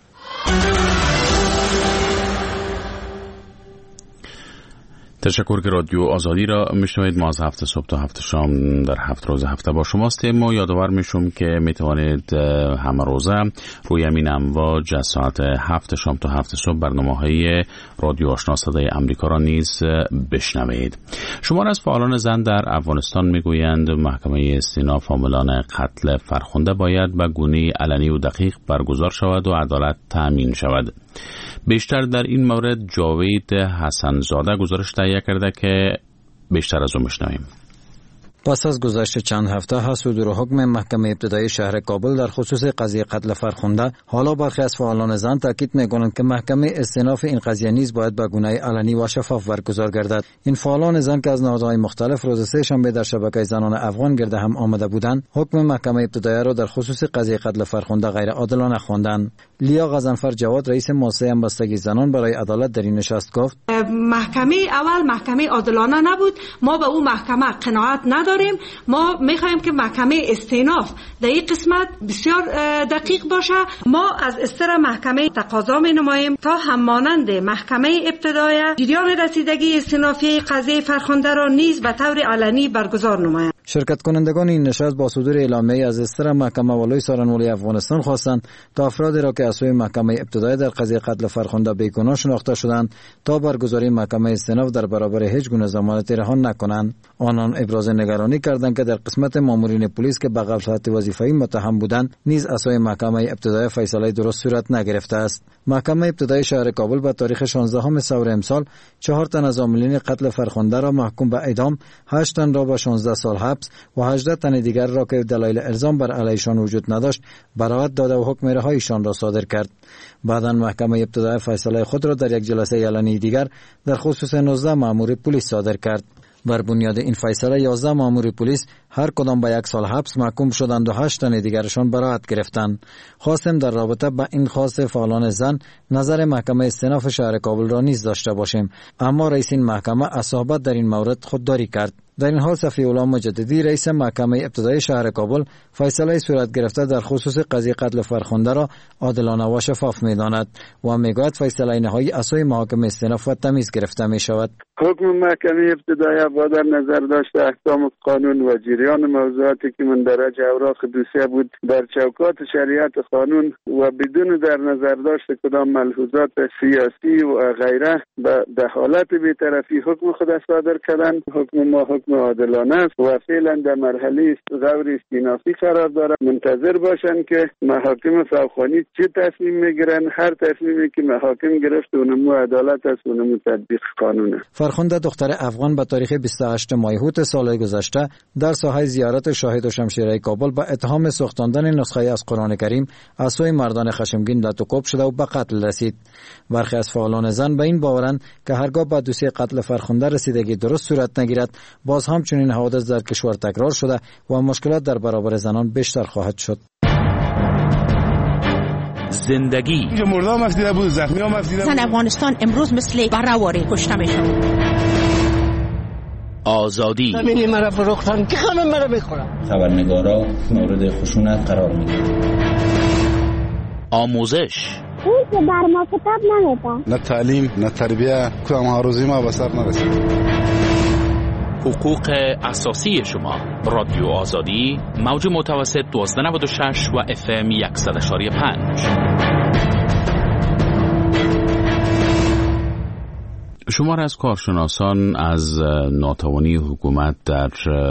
تشکر که رادیو آزادی را میشنوید. ما از 7 صبح تا 7 شام در 7 روز هفته با شماستیم و یادآور میشم که میتوانید همه روزه روی همین امواج از ساعت 7 شام تا 7 صبح برنامه‌های رادیو آشنا صدای امریکا را نیز بشنوید. شمار از فعالان زن در افغانستان میگویند محکمه استیناف حاملان قتل فرخنده باید به گونه علنی و دقیق برگزار شود و عدالت تأمین شود. بیشتر در این مورد جاوید حسن زاده گزارش تهیه کرده که بیشتر از اون میشنویم. پس از گذشت چند هفته از صدور حکم محکمه ابتدایی شهر کابل در خصوص قضیه قتل فرخنده، حالا برخی از فعالان زن تاکید می‌کنند که محکمه استیناف این قضیه نیز باید به گونه علنی و شفاف برگزار گردد. این فعالان زن که از نهادهای مختلف روز سه‌شنبه در شبکه زنان افغان گرد هم آمده بودند، حکم محکمه ابتدایی را در خصوص قضیه قتل فرخنده غیر عادلانه خواندند. لیا غضنفر جواد رئیس مؤسسه همبستگی زنان برای عدالت در این نشست گفت: محکمه عادلانه نبود. ما به اون محکمه قناعت نداریم. ما میخوایم که محکمه استیناف در این قسمت بسیار دقیق باشه. ما از استر محکمه تقاضا می‌نماییم تا همانند محکمه ابتدایی جریان رسیدگی استینافی قضیه فرخنده را نیز به طور علنی برگزار نمایند. شرکت کنندگان این نشست با صدور اعلامیه از استر محکمه ولای سارنولی افغانستان خواستند تا افرادی را که از سوی محکمه ابتدایی در قضیه قتل فرخنده بیگناه شناخته شدند تا برگزاری محکمه استیناف در برابر هیچ گونه ضمانت رهان نکنند. آنان ابراز نگرانی کردند که در قسمت مامورین پلیس که به غفلت وظیفه‌ای متهم بودند نیز از سوی محکمه ابتدایی فیصله درست صورت نگرفته است. محکمه ابتدایی شهر کابل به تاریخ 16 ثور امسال 4 تن از عاملین قتل فرخنده را محکوم به اعدام، 8 تن را به 16 سال حبس و 18 تن دیگر را که دلایل الزام بر علیشان وجود نداشت براءت داده و حکم رهاییشان را صادر کرد. بعداً محکمه ابتدایی فیصله خود را در یک جلسه اعلانی دیگر در خصوص 19 مأمور پلیس صادر کرد. بر بنیاد این فیصله 11 مأمور پلیس هر کدام به 1 سال حبس محکوم شدند و 8 تن دیگرشان براءت گرفتند. خواستیم در رابطه با این خواست فعالان زن نظر محکمه استیناف شهر کابل را نیز داشته باشیم، اما رئیس این محکمه از صحبت در این مورد خودداری کرد. در این حال صفی الله مجددی رئیس محکمه ابتدایی شهر کابل فیصله صورت گرفته در خصوص قضیه قتل فرخنده را عادلانه و شفاف می‌داند و میگوید فیصله نهایی از سوی محاکمه استیناف و تمیز گرفته می‌شود. حکم محکمه ابتدایی با در نظر داشت احکام قانون و جریان موضوعاتی که مندرج اوراق دوسیه بود در چوکات شریعت قانون و بدون در نظر داشت کدام ملحوظات سیاسی و غیره به دخالت بی‌طرفی حکم خود صادر کردند. حکم ما حکم عادلانه است و فعلا در مرحله غور استینافی قرار دارد. منتظر باشند که محاکم فوقانی چه تصمیم میگیرن. هر تصمیمی که محاکم گرفت اونمو عدالت است، اونمو تطبیق قانون است. فرخنده دختر افغان به تاریخ 28 ماه هوت سال گذشته در ساحه زیارت شاهد و شمشیره کابل با اتهام سوختاندن نسخه از قرآن کریم از سوی مردان خشمگین لطوکوب شده و به قتل رسید. برخی از فعالان زن به این باورند که هرگاه به دوسیه قتل فرخنده رسیدگی درست صورت نگیرد باز همچنین حوادث در کشور تکرار شده و مشکلات در برابر زنان بیشتر خواهد شد. زندگی مردم مفدیده بود، زخمی ها مفدیده بود. زن افغانستان امروز مثل برهواری کشته میشن. آزادی. زمینی مرا فروختن که همه مرا میخورن. خبرنگارا مورد خشونت قرار میدن. آموزش. اون که بر ما کتاب نمیدن. نه تعلیم نه تربیه کدام هاروزی ما به سر نرسید. حقوق اساسی شما. رادیو آزادی موج متوسط 1296 و FM 100.5. شمار از کارشناسان از ناتوانی حکومت در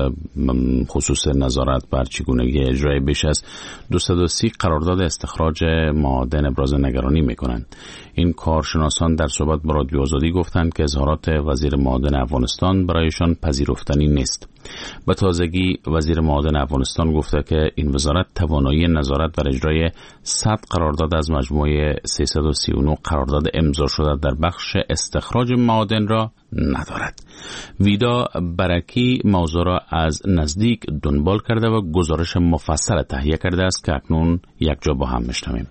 خصوص نظارت بر چگونگی اجرای بیش از 230 قرارداد استخراج معادن ابراز نگرانی می‌کنند. این کارشناسان در صحبت با رادیو آزادی گفتند که اظهارات وزیر معادن افغانستان برایشان پذیرفتنی نیست. به تازگی وزیر معادن افغانستان گفته که این وزارت توانایی نظارت بر اجرای 100 قرارداد از مجموعه 339 قرارداد امضا شده در بخش استخراج معادن را ندارد. ویدا برکی موضوع را از نزدیک دنبال کرده و گزارش مفصل تهیه کرده است که اکنون یک جا با هم میشنویم.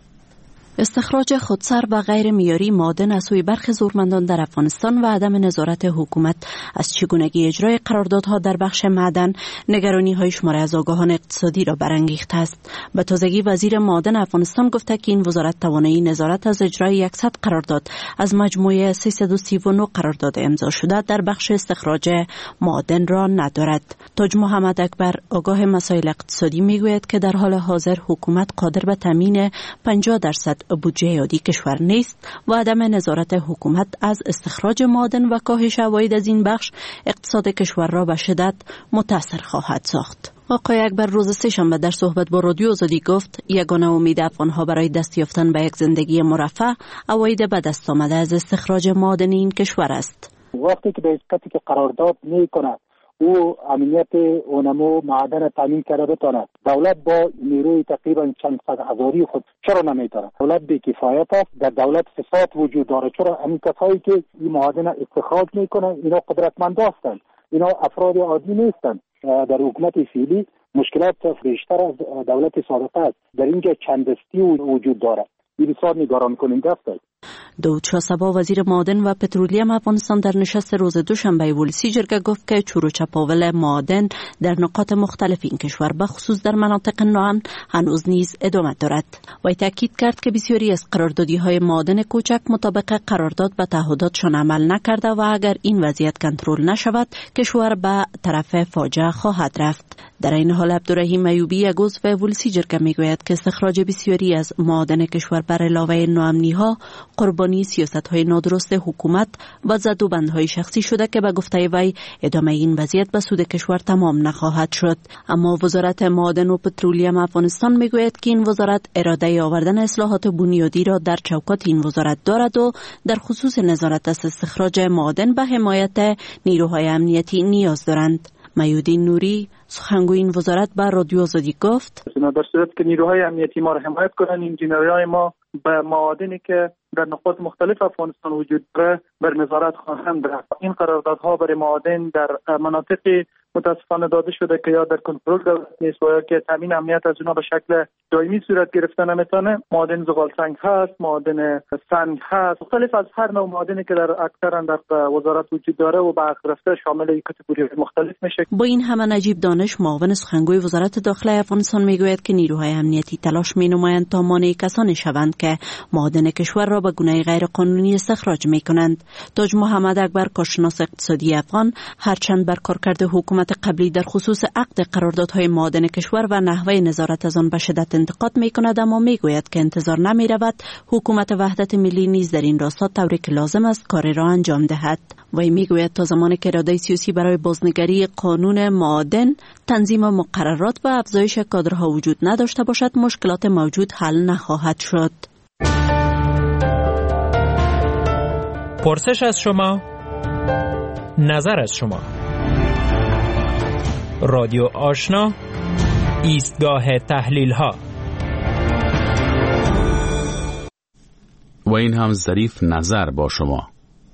استخراج خودسر و غیر معیاری معادن از سوی برخی زورمندان در افغانستان و عدم نظارت حکومت از چگونگی اجرای قراردادها در بخش معدن نگرانی‌های شمار از آگاهان اقتصادی را برانگیخته است. به تازگی وزیر معادن افغانستان گفته که این وزارت توانایی نظارت از اجرای 100 قرارداد از مجموعه 339 قرارداد امضا شده در بخش استخراج معادن را ندارد. تاج محمد اکبر آگاه مسائل اقتصادی میگوید که در حال حاضر حکومت قادر به تامین 50% بودجه عادی کشور نیست و عدم نظارت حکومت از استخراج معادن و کاهش عواید از این بخش اقتصاد کشور را به شدت متاثر خواهد ساخت. آقای اکبر روز سه‌شنبه در صحبت با رادیو آزادی گفت یگانه امید افغان‌ها برای دست یافتن به یک زندگی مرفه عواید به دست آمده از استخراج معادن این کشور است. وقتی که به حسابی که قرارداد می‌کند او امنیت اونمو معدن تامین کرده بتواند، دولت با نیروی تقریبا چند صد هزاری خود چرا نمیتونه؟ دولت بی کفایت است، در دولت فساد وجود داره. چرا همین کسایی که این معدن استخراج میکنن اینا قدرتمند هستند، اینا افراد عادی نیستند. در حکومت فعلی مشکلات بیشتر از دولت سابقه است. در اینجا چند دستی وجود داره. این بسیار نگران کننده است. داود شاه صبا وزیر معادن و پترولیم افغانستان در نشست روز دوشنبه ولسی جرگه گفت که چور و چپاول معادن در نقاط مختلف این کشور به خصوص در مناطق ناامن هنوز نیز ادامه دارد. وی تاکید کرد که بسیاری از قراردادی‌های معادن کوچک مطابق قرارداد به تعهداتشان عمل نکرده و اگر این وضعیت کنترل نشود کشور به طرف فاجعه خواهد رفت. در این حال عبدالرحیم ایوبی عضو ولسی جرگه میگوید که استخراج بسیاری از معادن کشور بر علاوه ناامنی‌ها قربانی سیاست‌های نادرست حکومت و زدوبندهای شخصی شده که به گفته وی ادامه این وضعیت به سود کشور تمام نخواهد شد. اما وزارت معادن و پترولیم افغانستان میگوید که این وزارت اراده آوردن اصلاحات بنیادی را در چوکات این وزارت دارد و در خصوص نظارت از استخراج معادن به حمایت نیروهای امنیتی نیاز دارند. میودین نوری سخنگوی این وزارت به رادیو آزادی گفت در صورت که نیروهای امنیتی ما را حمایت کنند، انجینرهای ما به معادنی که در نقاط مختلف افغانستان وجود داره بر نظارت خواهند رفت. این قراردادها برای معادن در مناطقی متاسفانه داده شده که یا در کنترل دولت نیست و یا که تامین امنیت از اونها به شکل دائمی صورت گرفته نمیتونه. معادن زغال سنگ هست، معادن سنگ هست، مختلف از هر نوع معادنی که در اکثرا در وزارت وجود داره و به عقد رفته شامل این کاتگوری مختلف میشه. با این همه نجیب دانش معاون سخنگوی وزارت داخله افغانستان میگوید که نیروهای امنیتی تلاش مینمایند تا مانع کسانی شوند که معادن کشور را به گونه غیر قانونی استخراج میکنند. تاج محمد اکبر کارشناس اقتصادی افغان هرچند بر کارکرد حکومت قبلی در خصوص عقد قراردادهای معادن کشور و نحوه نظارت از آن به شدت انتقاد میکند، اما میگوید که انتظار نمیرود حکومت وحدت ملی نیز در این راستا طوری که لازم است کاری را انجام دهد. وی میگوید تا زمانی که اراده سیاسی برای بازنگری قانون معادن، تنظیم مقررات و افزایش کادرها وجود نداشته باشد مشکلات موجود حل نخواهد شد. پرسش از شما، نظر از شما. رادیو آشنا، ایستگاه تحلیل ها. و این هم ظریف نظر با شما.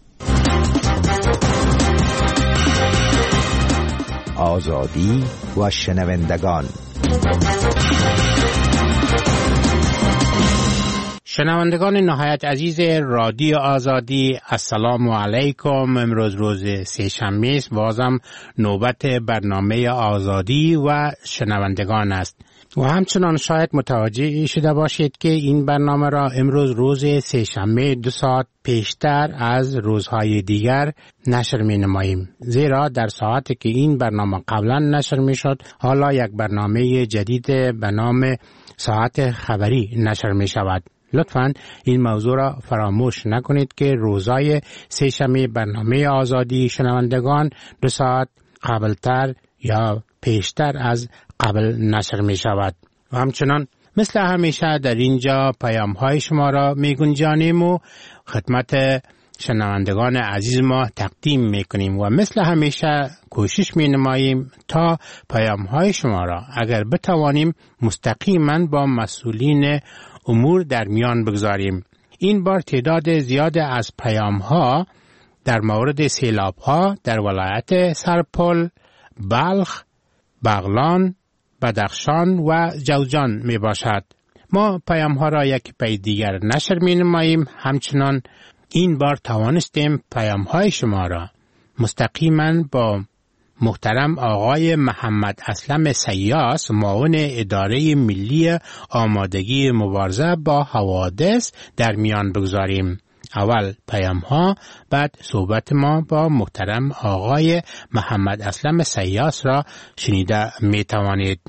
آزادی و شنوندگان. شنوندگان نهایت عزیز رادیو آزادی، السلام علیکم. امروز روز سه‌شنبه است. بازم نوبت برنامه آزادی و شنوندگان است و همچنان شاید متوجه شده باشید که این برنامه را امروز روز سه‌شنبه 2 ساعت پیشتر از روزهای دیگر نشر می نماییم، زیرا در ساعتی که این برنامه قبلا نشر می شد حالا یک برنامه جدید به نام ساعت خبری نشر می شود. لطفاً این موضوع را فراموش نکنید که روزهای سه‌شنبه برنامه آزادی شنوندگان 2 ساعت قبلتر یا پیشتر از قبل نشر می شود. و همچنان مثل همیشه در اینجا پیام های شما را می گنجانیم و خدمت شنوندگان عزیز ما تقدیم می کنیم و مثل همیشه کوشش می نماییم تا پیام های شما را اگر بتوانیم مستقیما با مسئولین امور در میان بگذاریم. این بار تعداد زیاد از پیام ها در مورد سیلاب ها در ولایت سرپل، بلخ، بغلان، بدخشان و جوزجان می باشد. ما پیام ها را یک پی دیگر نشر می نماییم. همچنان این بار توانستیم پیام های شما را مستقیما با محترم آقای محمد اسلم سیاس، معاون اداره ملی آمادگی مبارزه با حوادث در میان بگذاریم. اول پیام ها، بعد صحبت ما با محترم آقای محمد اسلم سیاس را شنیده می توانید.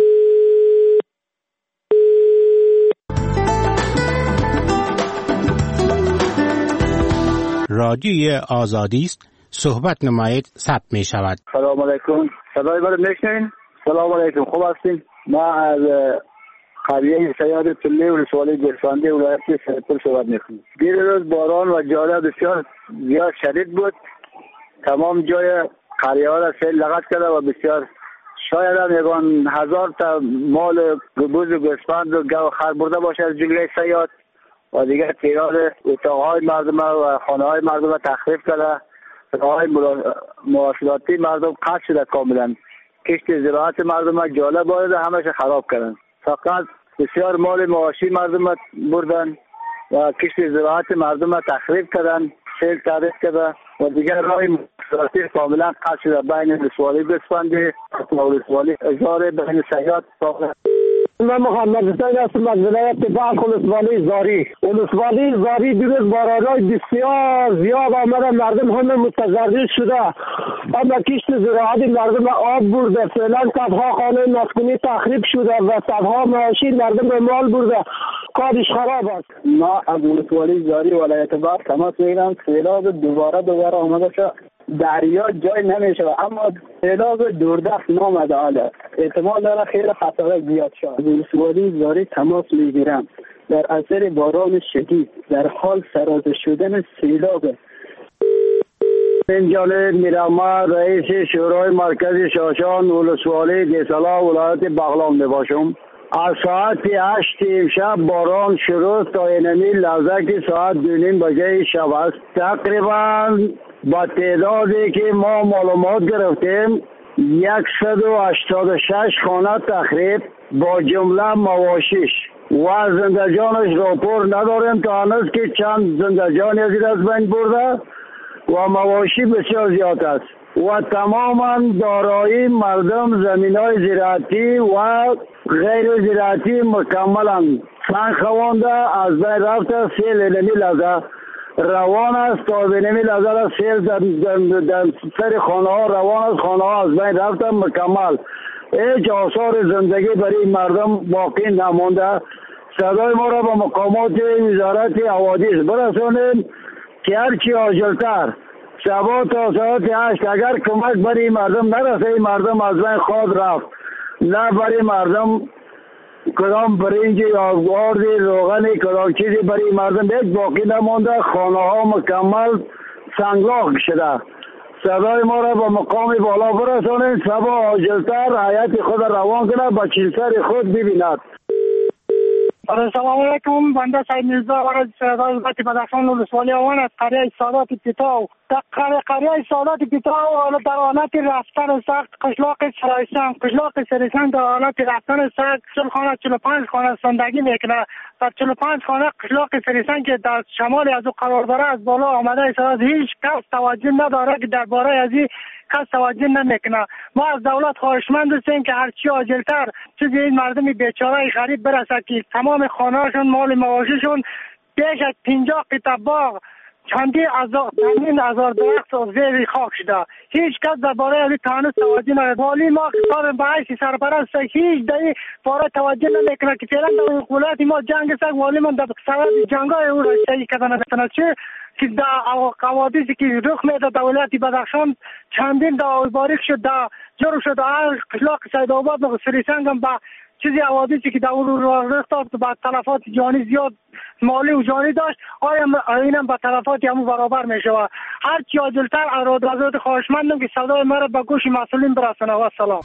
رادیوی آزادی است، صحبت نمایید، ثبت می شود. سلام علیکم، صدای من میشنوین؟ سلام علیکم، خوب هستین؟ ما از قریه سیاد تله ولسوالی گلفنده ولایت سرپل صحبت میکنیم. دیر روز باران و جاده بسیار زیاد شدید بود. تمام جای قریه ها را سیل لغت کرده و بسیار شاید هم 1000 تا مال گوز و گوسفند و گو خر برده باشه از جمله سیاد و دیگر تعداد اتاقهای مردم و خانه های مردم تخریب کرده. راههای مواصلاتی مردم قطع شده کاملا. کشت زراعت مردم جاله بارده همش خراب کردن. فقط بسیار مال معاشی مردم بردن و کشت زراعت مردم تخریب کردن، سیل تعریف کرده و دیگر راه مواصلاتی کاملا قطع شده بین ولسوالی گوسفندی و ولسوالی ازاره بین سیاد ساخته. من محمد حسین هستم از ولایت بلخ ولسوالی زاری. ولسوالی زاری دیروز باران‌های بسیار زیاد آمده، مردم همه متضرر شده. اما کشت زراعتی مردم آب برده، فعلا صدها خانه مسکونی تخریب شده و صدها معاشی مردم مال برده. کارش خراب است. ما از ولسوالی زاری ولایت بلخ تماس میگیرم. سیلاب دوباره آمده شد. دریا جای نمیشه اما سیلاب دوردست نامده آله. احتمال داره خیلی خطر زیاد شد. ولسوالی زاری تماس میگیرم. در اثر باران شدید در حال سرازیر شدن سیلاب. من جانب میرامد رئیس شورای مرکزی شاشان ولسوالی دیسلا ولایت بغلان میباشم. از ساعت 8 امشب باران شروع تا اینمی لحظه که ساعت 2:30 بجه شب است. تقریبا با تعدادی که ما معلومات گرفتیم 186 خانه تخریب با جمله مواشیش و زندگانش راپور نداریم تا هنوز که چند زندگانی از بین برده و مواشی بسیار زیاد است و تماما دارایی مردم زمینای زراعتی و غیر زراعتی مکملا سنگ خوانده از بین رفته. سیل اینمی لحظه روان است تا بینمی لحظه سیل در سر خانه ها روان است. خانه ها از بین رفته مکمل. هیچ آثار زندگی برای مردم باقی نمانده. صدای ما را با مقامات وزارت حوادث برسانیم که هرچی عاجلتر شبا تا ساعت 8 اگر کمک برای مردم نرسه، مردم از بین خود رفت. نه برای مردم کدام برنج یا گارد روغن کدام چیزی برای مردم هیچ باقی نمانده. خانه ها مکمل سنگلاخ شده. صدای ما را با مقام بالا برسانید. شبا عاجلتر حیات خود روان کنه با چیزتر خود ببیند. سلام علیکم. بنده سید میرزا ورز دولت بدخشان ولسوالی آوان از قریه سادات پیتاو. در قریه سادات پیتاو در حالت رفتن سخت قشلاق سریسنگ در حالت رفتن سخت 40 خانه 45 خانه زندگی میکنه. در 45 خانه قشلاق سریسنگ که در شمال از او قرار داره از بالا آمده است. هیچ کس توجه نداره که درباره از این کس توجه نمیکنه. ما از دولت خواهشمند هستیم که هرچی عاجلتر چیزی این مردم بیچاره غریب برسه که تمام خانه‌شون مال مواشیشون بیش از 50 قطعه باغ چندین هزار درخت زیر خاک شده. هیچ کس درباره از این توجه نداره. والی ما خطاب به حیث سرپرست هیچ در این باره توجه نمیکنه که فعلا در ولایت ما جنگ است. والی من در سبب جنگ‌های او را صحیح کردن چه که در حوادثی که رخ میده در ولایت بدخشان چندین در باریک شد در جرم شد در قشلاق سیدآباد و سریسنگ هم به چیزی حوادثی که در اون رخ داد با تلفات جانی زیاد مالی و جانی داشت اینم با تلفات همون برابر میشه و هر چی عاجلتر حضرت خواهشمندم که صدای ما را به گوش مسئولین برسانه. و سلام.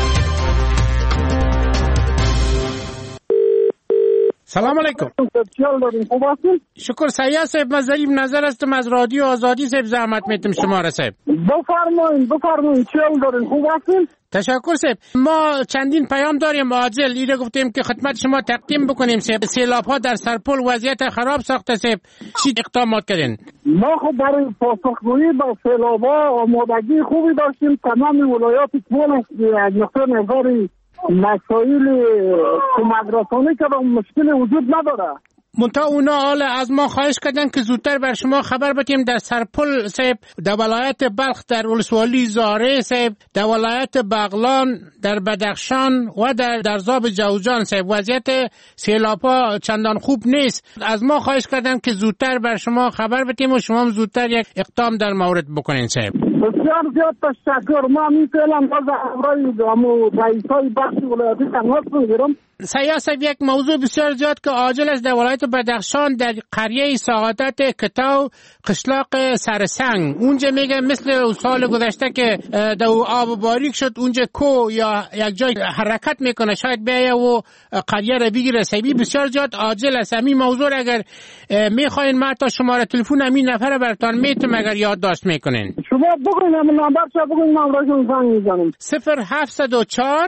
سلام علیکم. شکر سیاه صاحب، من ظریف نظر هستم از رادیو آزادی صاحب. زحمت میتم شما را صاحب. بفرمایید چیل دارین؟ خوب هستین؟ تشکر صاحب. ما چندین پیام داریم عاجل ایره گفتیم که خدمت شما تقدیم بکنیم صاحب. سیلاب ها در سرپل وضعیت خراب ساخته صاحب، چی اقدامات کردین؟ ما خب برای پاسخگویی با سیلاب ها آمادگی خوبی داشتیم. تمام ولایات کل از نقطه نظر مسائل کمک رسانی که مشکل وجود نداره. منتها اونا حالا از ما خواهش کردن که زودتر بر شما خبر بدیم. در سرپل صاحب، در ولایت بلخ، در ولسوالی زاره صاحب، در ولایت بغلان، در بدخشان و در ذاب جوزجان صاحب وضعیت سیلاب‌ها چندان خوب نیست. از ما خواهش کردن که زودتر بر شما خبر بدیم و شما هم زودتر یک اقدام در مورد بکنین صاحب. بسیار زیاد تشکر. ما می‌فعلا باز همراه رئیسای بخش ولایتی تماس می‌گیرم. سیاه صاحب، یک موضوع بسیار زیاد که عاجل است در ولایت بدخشان، در قریه سعادت کتاو قشلاق سرسنگ. اونجا میگه مثل سال گذشته که در آب باریک شد اونجا کو یا یک جای حرکت میکنه، شاید بیایه و قریه را بگیره. سیبی بسیار زیاد عاجل است. همین موضوع اگر میخواین ما تا شماره تلفن همین نفر براتون میتونم اگر یادداشت میکنین. شما بگوین همین نمبر چه بگوین من راشون زنگ میزنم. 0704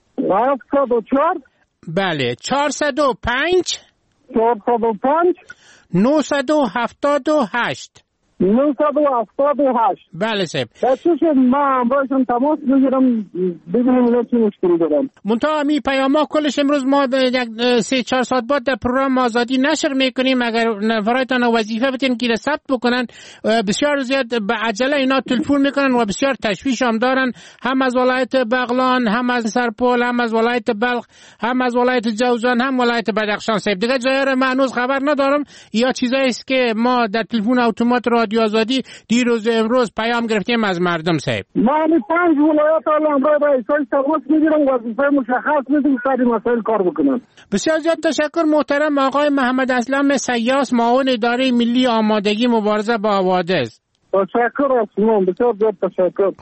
بله 405 978 بله صاحب. ما باشون تماس میگیرم ببینیم چه مشکلی دارم. منتها همین پیاما کلش امروز ما 3-4 ساعت بعد در پروگرام آزادی نشر میکنیم. اگر نفرایتان وظیفه بدین که ثبت بکنن، بسیار زیاد به عجله اینا تلفن میکنن و بسیار تشویش هم دارن، هم از ولایت بغلان، هم از سرپل، هم از ولایت بلخ، هم از ولایت جوزجان، هم ولایت بدخشان صاحب. دیگه جای را هنوز خبر ندارم. یا چیزایی است که ما در تلفن اتومات رادیو آزادی دیروز امروز پیام گرفتیم از مردم صاحب. ما 5 ولایت همراه رئیسای تماس میگیرم وظیفه مشخص میدیم سر مسائل کار بکنن. بسیار زیاد تشکر محترم آقای محمد اسلم سیاس، معاون اداره ملی آمادگی مبارزه با حوادث. تشکر از شما. بسیار زیاد تشکر.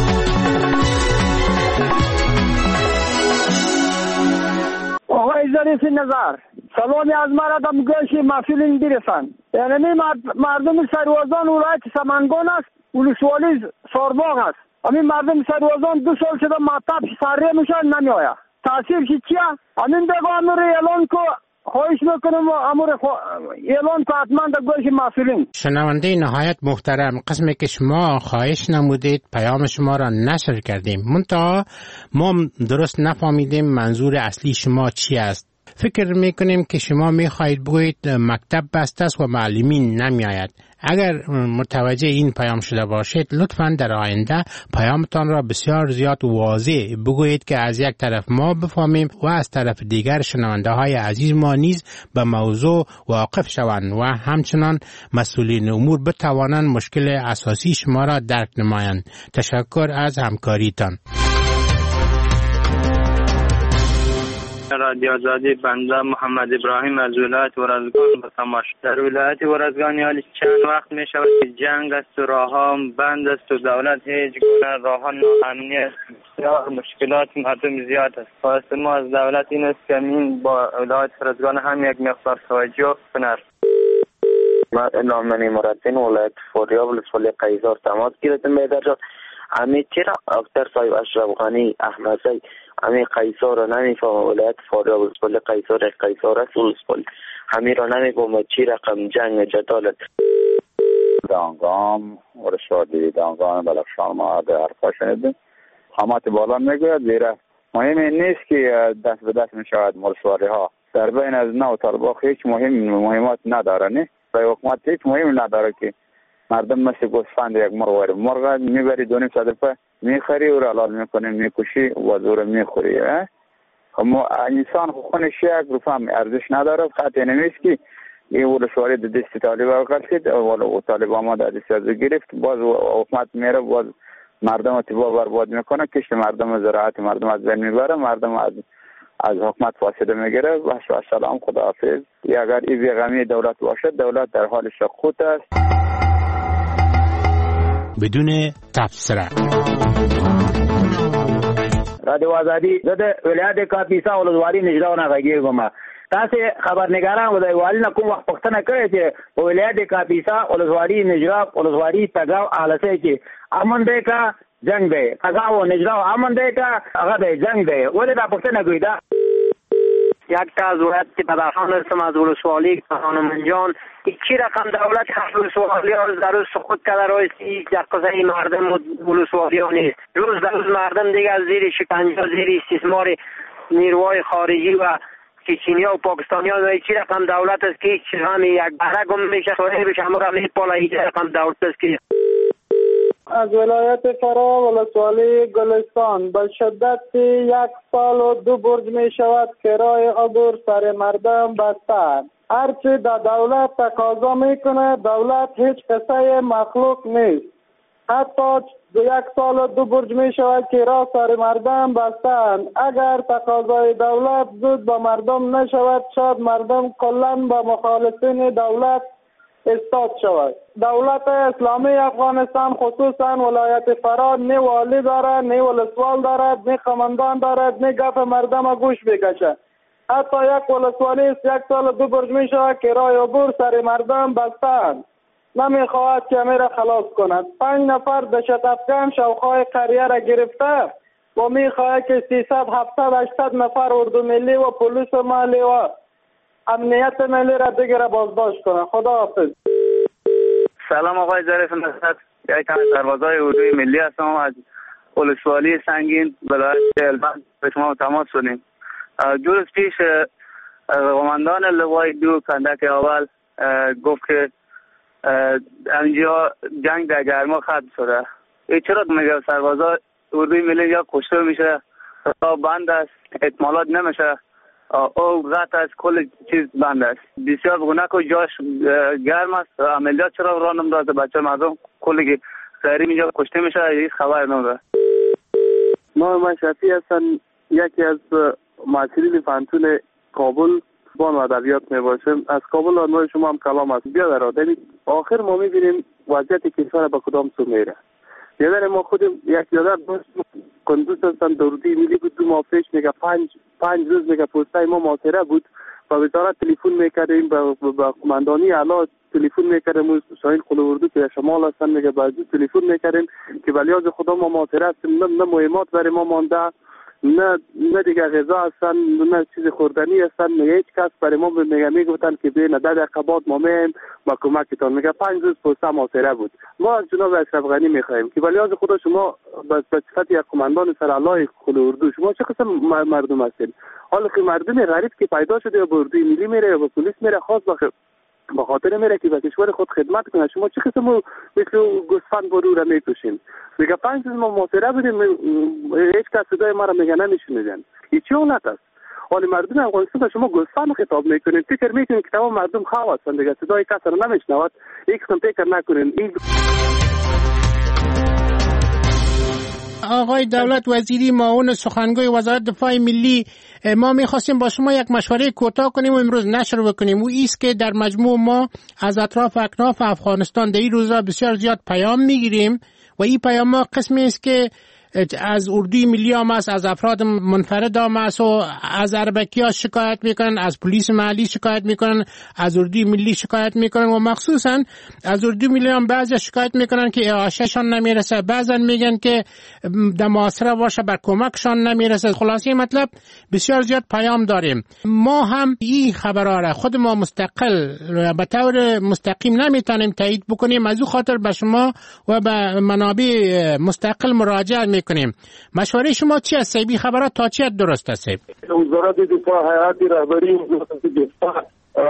آقای ظریف نظر، سلامی از مرا گوش محفل برسن. یعنی مردم سروازان ولایت سمنگان است، ولسوالی سارباغ است. همین مردم سروازان 2 سال شده مطب سریع میشن نمیآید. تاثیر چیه؟ همین بگو امور اعلان کو، خواهش میکنم امور اعلان کو حتما در گوش محفلین. شنونده نهایت محترم، قسمی که شما خواهش نمودید پیام شما را نشر کردیم، منتها ما درست نفهمیدیم منظور اصلی شما چی است. فکر میکنیم که شما میخواهید بگویید مکتب بسته است و معلمین نمیآید. اگر متوجه این پیام شده باشید لطفاً در آینده پیامتان را بسیار زیاد واضح بگویید که از یک طرف ما بفهمیم و از طرف دیگر شنونده های عزیز ما نیز به موضوع واقف شوند و همچنان مسئولین امور بتوانند مشکل اساسی شما را درک نمایند. تشکر از همکاریتان. رادیو آزادی، بنده محمد ابراهیم از ولایت ورزگان به تماش. در ولایت ورزگان حالی چند وقت می شود که جنگ است و راه ها بند است و دولت هیچ گونه راه ناامنی است. بسیار مشکلات مردم زیاد است. خواست ما از دولت این است که این با ولایت ورزگان هم یک مقدار توجه کند. من نامنی مرتین ولایت فاریاب ولسوالی قیصر تماس گرفتم بیدرجان. امی چرا اکتر صاحب اشرف غنی احمدی امی قیصر را نمیفهم ولایت فاریاب ولسوالی قیصر است ولسوالی همی را نمیفهم چی رقم جنگ جدالت. دانگام ورشادی دانگام بلخشان ما در حرفا شنیدیم. خامات بالا میگوید زیرا مهم این نیست که دست به دست میشود ولسوالی ها در بین از نو طالبان هیچ مهمات نداره. نه برای حکومت هیچ مهم نداره که مردم مثل گوسفند یک مرغ میبری 2.5 روپه میخری و حلال میکنی میکشی و زور میخوری. اما انسان خونش 1 روپه هم ارزش نداره. قطعی نمیست که این ولسوالی در دست طالبان قرصید و طالبان ما در دست از گرفت. باز حکومت میره باز مردم اتباع برباد میکنه، کشت مردم زراعت مردم از بین میبره، مردم از حکومت فاصله میگیره. و سلام خداحافظ. اگر این بیغمی دولت باشد دولت در حال سقوط است. بدون تفسیر رادیو آزادی زده ولایت کاپیسا ولسوالی نجراونه غږیږم. تاسو خبرنګاران د والي نه کوم وخت پوښتنه کړې چې په ولایت کاپیسا ولسوالی نجرا ولسوالی تګاو اهلسه کې امن دی کا جنگ دی؟ تګاو نجرا امن دی کا هغه دی جنگ دی؟ ولې دا پوښتنه کوي؟ دا یک تا از ولایت پدرخان هستم از ولسوالی خانم جان. چی رقم دولت ولسوالی ها در سقوط کرده رایستی در قضای مردم ولسوالی ها نیست. روز در روز مردم دیگه از زیر شکنجه زیر استثمار نیروهای خارجی و چچنیا و پاکستانی ها. چی رقم دولت است که هیچ همه یک بره گم میشه سوری بشه همه را میپاله. هیچ رقم دولت است که از ولایت فرا ولسوالی گلستان به شدت 1 سال و 2 برج می شود کرای عبور سر مردم بسته. هرچی در دولت تقاضا میکنه دولت هیچ قصه مخلوق نیست. حتی 1 سال و 2 برج می شود کرای سر مردم بستند. اگر تقاضای دولت زود به مردم نشود شاید مردم کلا با مخالفین دولت استاد شود. دولت اسلامی افغانستان خصوصا ولایت فرا نه والی دارد نه ولسوال دارد نه قماندان دارد نه گپ مردم گوش بکشه. حتی یک ولسوالی 1 سال و 2 برج می شود کرای عبور سر مردم بستند. نمیخواهد که میره خلاص کند. 5 نفر دهشت افکن شوخای قریه را گرفته و میخواهد که 300 700 800 نفر اردو ملی و پلیس ملی و امنیت ملی را دیگر بازداشت کنه. خداحافظ. سلام آقای ظریف نصرت. یک تن سربازای اردوی ملی هستم از ولسوالی سنگین ولایت هلمند به شما تماس شدیم. 2 روز پیش قماندان لوای 2 کندک اول گفت که اینجا جنگ در گرما ختم شده. چرا میگه سربازای اردوی ملی یا کشته میشه تا بند است، احتمالات نمیشه، او غط است، کل چیز بند است. بسیار بگونک و جاش گرم است. عملیات چرا راه نمیدازه؟ بچه مردم کلی سری اینجا کشته میشه، هیچ خبر نمیده. من شفیع هستم، یکی از معاصرین فنتون کابل بان و ادبیات میباشم. از کابل آنوای شما هم کلام است. بیا در آدمی آخر ما میبینیم وضعیت کشور به کدام سو میره. یادر ما خودم یک یادر دوست کندوز هستن دردی ملی بود 2 ماه پیش میگه 5 روز میگه پوسته ما محاصره بود و وزارت تلفن میکردیم با قماندانی اعلی تلفن میکردیم شاهین قلوردو که شمال هستن میگه بعضی تلفن میکردیم که ولی از خدا ما محاصره هستیم، نه مهمات برای ما مانده، نه دیگه غذا هستن، نه چیز خوردنی هستن. میگه هیچ کس برای ما میگفتن که بین 10 دقیقه بعد ما میایم با کمکتان. میگه 5 روز پوسته محاصره بود. ما از جناب اشرف غنی میخوایم که ولی از خدا شما به صفت یک قماندان سرعلای اردو شما چه قسم مردم هستین؟ حالا که مردم غریب که پیدا شده یا به اردوی ملی میره یا به پلیس میره خاص با خاطر میره که به کشور خود خدمت کنه، شما چه قسم مثل گوسفند برو را میکشین؟ میگه 5 روز ما محاصره بودیم، هیچ کس صدای ما را میگه نمیشنیدن. این چه حالت است؟ حالا مردم افغانستان شما گوسفند خطاب میکنین، فکر میکنین که تمام مردم خواه هستن دیگه، صدای کس را نمیشنود. یک قسم فکر نکنین. آقای دولت وزیری معاون سخنگوی وزارت دفاع ملی، ما میخواستیم با شما یک مشوره کوتاه کنیم و امروز نشر بکنیم. و ایست که در مجموع ما از اطراف اکناف افغانستان در این روزا بسیار زیاد پیام میگیریم و این پیام ها قسمی است که از اردوی ملی هم است، از افراد منفرد هم است و از اربکی ها شکایت میکنن، از پلیس محلی شکایت میکنن، از اردوی ملی شکایت میکنن و مخصوصا از اردوی ملی هم بعضی شکایت میکنن که اعاشهشان نمیرسه، بعضا میگن که در محاصره باشه بر کمکشان نمیرسه. خلاصه مطلب بسیار زیاد پیام داریم. ما هم این خبرها را خود ما مستقل به طور مستقیم نمیتونیم تایید بکنیم، از او خاطر به شما و به منابع مستقل مراجعه کنیم. مشوره شما چی است؟ این خبرات تا چی درست است؟ وزارت دفاع، هیئت رهبری وزارت دفاع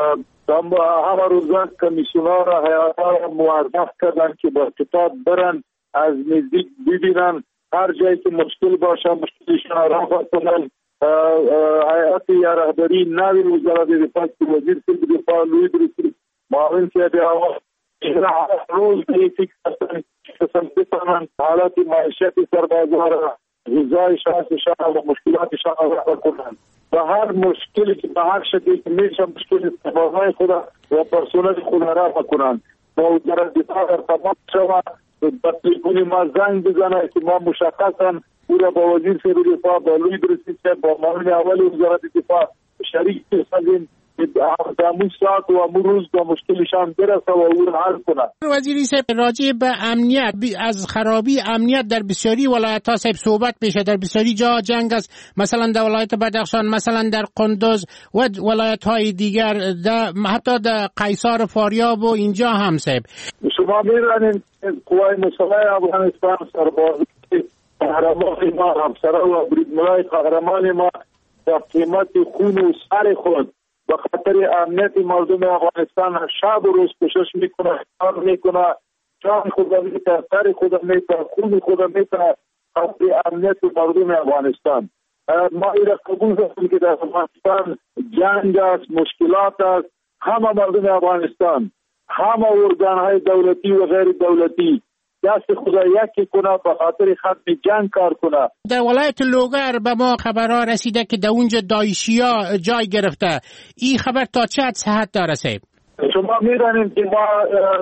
همه روزان کمیسیون‌ها را، هیئت‌ها را موظف کردن که با خطاب برن، از نزدیک ببینن، هر جایی که مشکل باشه مشکلشان را رفع کنن. هیئت رهبری نوی وزارت دفاع که وزیر دفاع لوی درستی معاون صاحب هوا روز به فکر هستن که بتوانند حالات معیشت سربازان را، غذای شخصشان و مشکلاتشان را رفع کنند و هر مشکلی که به هر شکلی که میشه مشکل سربازان خود و پرسنل خود را رفع کنند. با وزارت دفاع ارتباط شود، به تلفن ما زنگ بزنه که ما مشخصا او را با وزیر دفاع، با لوی درستی، با معاون اول وزارت دفاع شریک بسازیم همون ساعت و همون روز با مشکلشان برسه و او را حل کنه. وزیری صاحب، راجع به امنیت، از خرابی امنیت در بسیاری ولایت ها صاحب صحبت میشه. در بسیاری جا جنگ است، مثلا در ولایت بدخشان، مثلا در قندوز و ولایت های دیگر، حتی در قیصار فاریاب و اینجا هم صاحب. شما می‌دانید قوای مسلح افغانستان، سربازان قهرمان ما، افسران و بریدمنای قهرمان ما در قیمت خون و سر خود به خاطر امنیت مردم افغانستان شب و روز کوشش میکنه، کار میکنه، جان خود میده، سر خود میده، خون خود میده خاطر امنیت مردم افغانستان. ما این را قبول داریم که در افغانستان جنگ است، مشکلات است. همه مردم افغانستان، همه ارگانهای دولتی و غیر دولتی دست خدا یکی کنه، به خاطر ختم جنگ کار کنه. در ولایت لوگر به ما خبرها رسیده که در اونجا داعشیا جای گرفته. این خبر تا چه حد صحت داره صاحب؟ شما میدانید که ما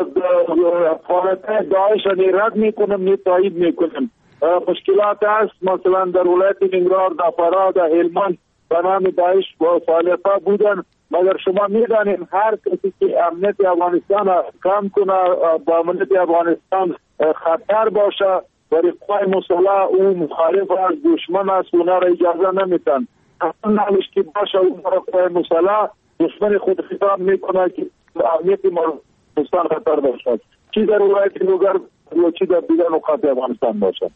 فعالیت داعش را رد میکنیم، نه تایید میکنیم. مشکلات است، مثلا در ولایت نیمروز، در فراه، در هلمند به نام داعش فعالیت‌ها بودن، مگر شما میدانید هر کسی که امنیت افغانستان کم کنه، با امنیت افغانستان خطر باشه، برای قوای مسلح او مخالف است، دشمن است، اونا را اجازه نمیتن. اصلا نمیش که باشه اونا را قوای مسلح دشمن خود خطاب میکنه که امنیت افغانستان خطر باشد، چی در ولایت لوگر و چی در دیگر نقاط افغانستان باشد.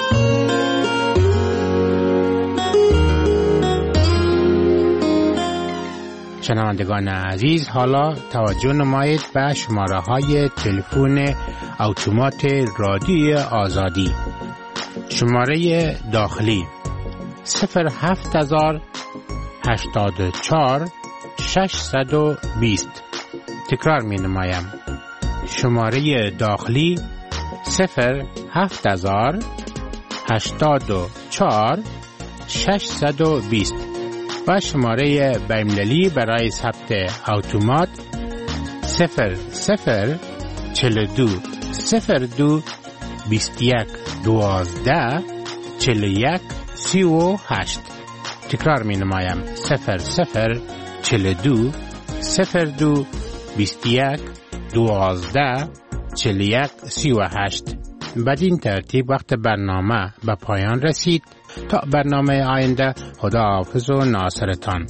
شنوندگان عزیز، حالا توجه نمایید به شماره های تلفن اتومات رادیوی آزادی. شماره داخلی 07084 620. تکرار می نمایم. شماره داخلی 07084 620 و شماره بین‌المللی برای ثبت اتومات 0042 02 21 12 41 38. تکرار می نمایم 0042 02 21 12 41 38. بدین ترتیب وقت برنامه به پایان رسید. تا برنامه آینده، خداحافظ و ناصرتان.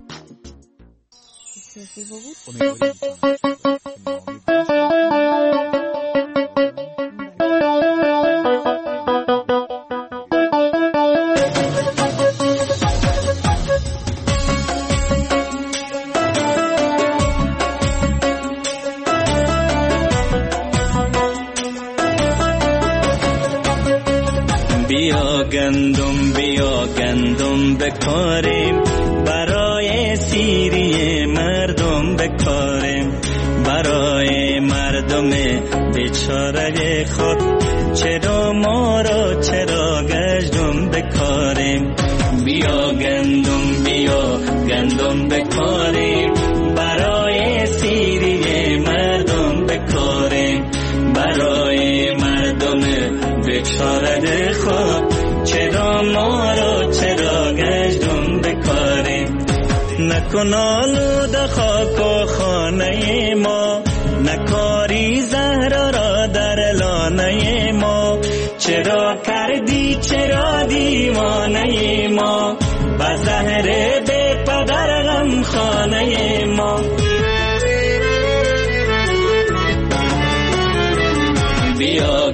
بیا گندم بکاریم، برای سیری مردم بکاریم، برای مردم بیچاره خود، چرا ما را چرا بکاریم، برای سیری مردم بکاریم، برای مردم بیچاره خود چرا ما رو چرا گشتم بکاریم. نکن آلوده خاک و خانه ما، نکاری زهرا را در لانه ما، چرا کردی چرا دیوانه ما، با زهر بی پدر غم خانه ما. بیا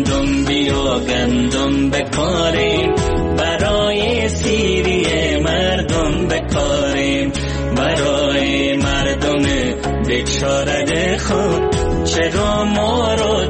گندم بکاریم، برای سیری مردم بکاریم، برای مردم بیچاره خود چرا ما رو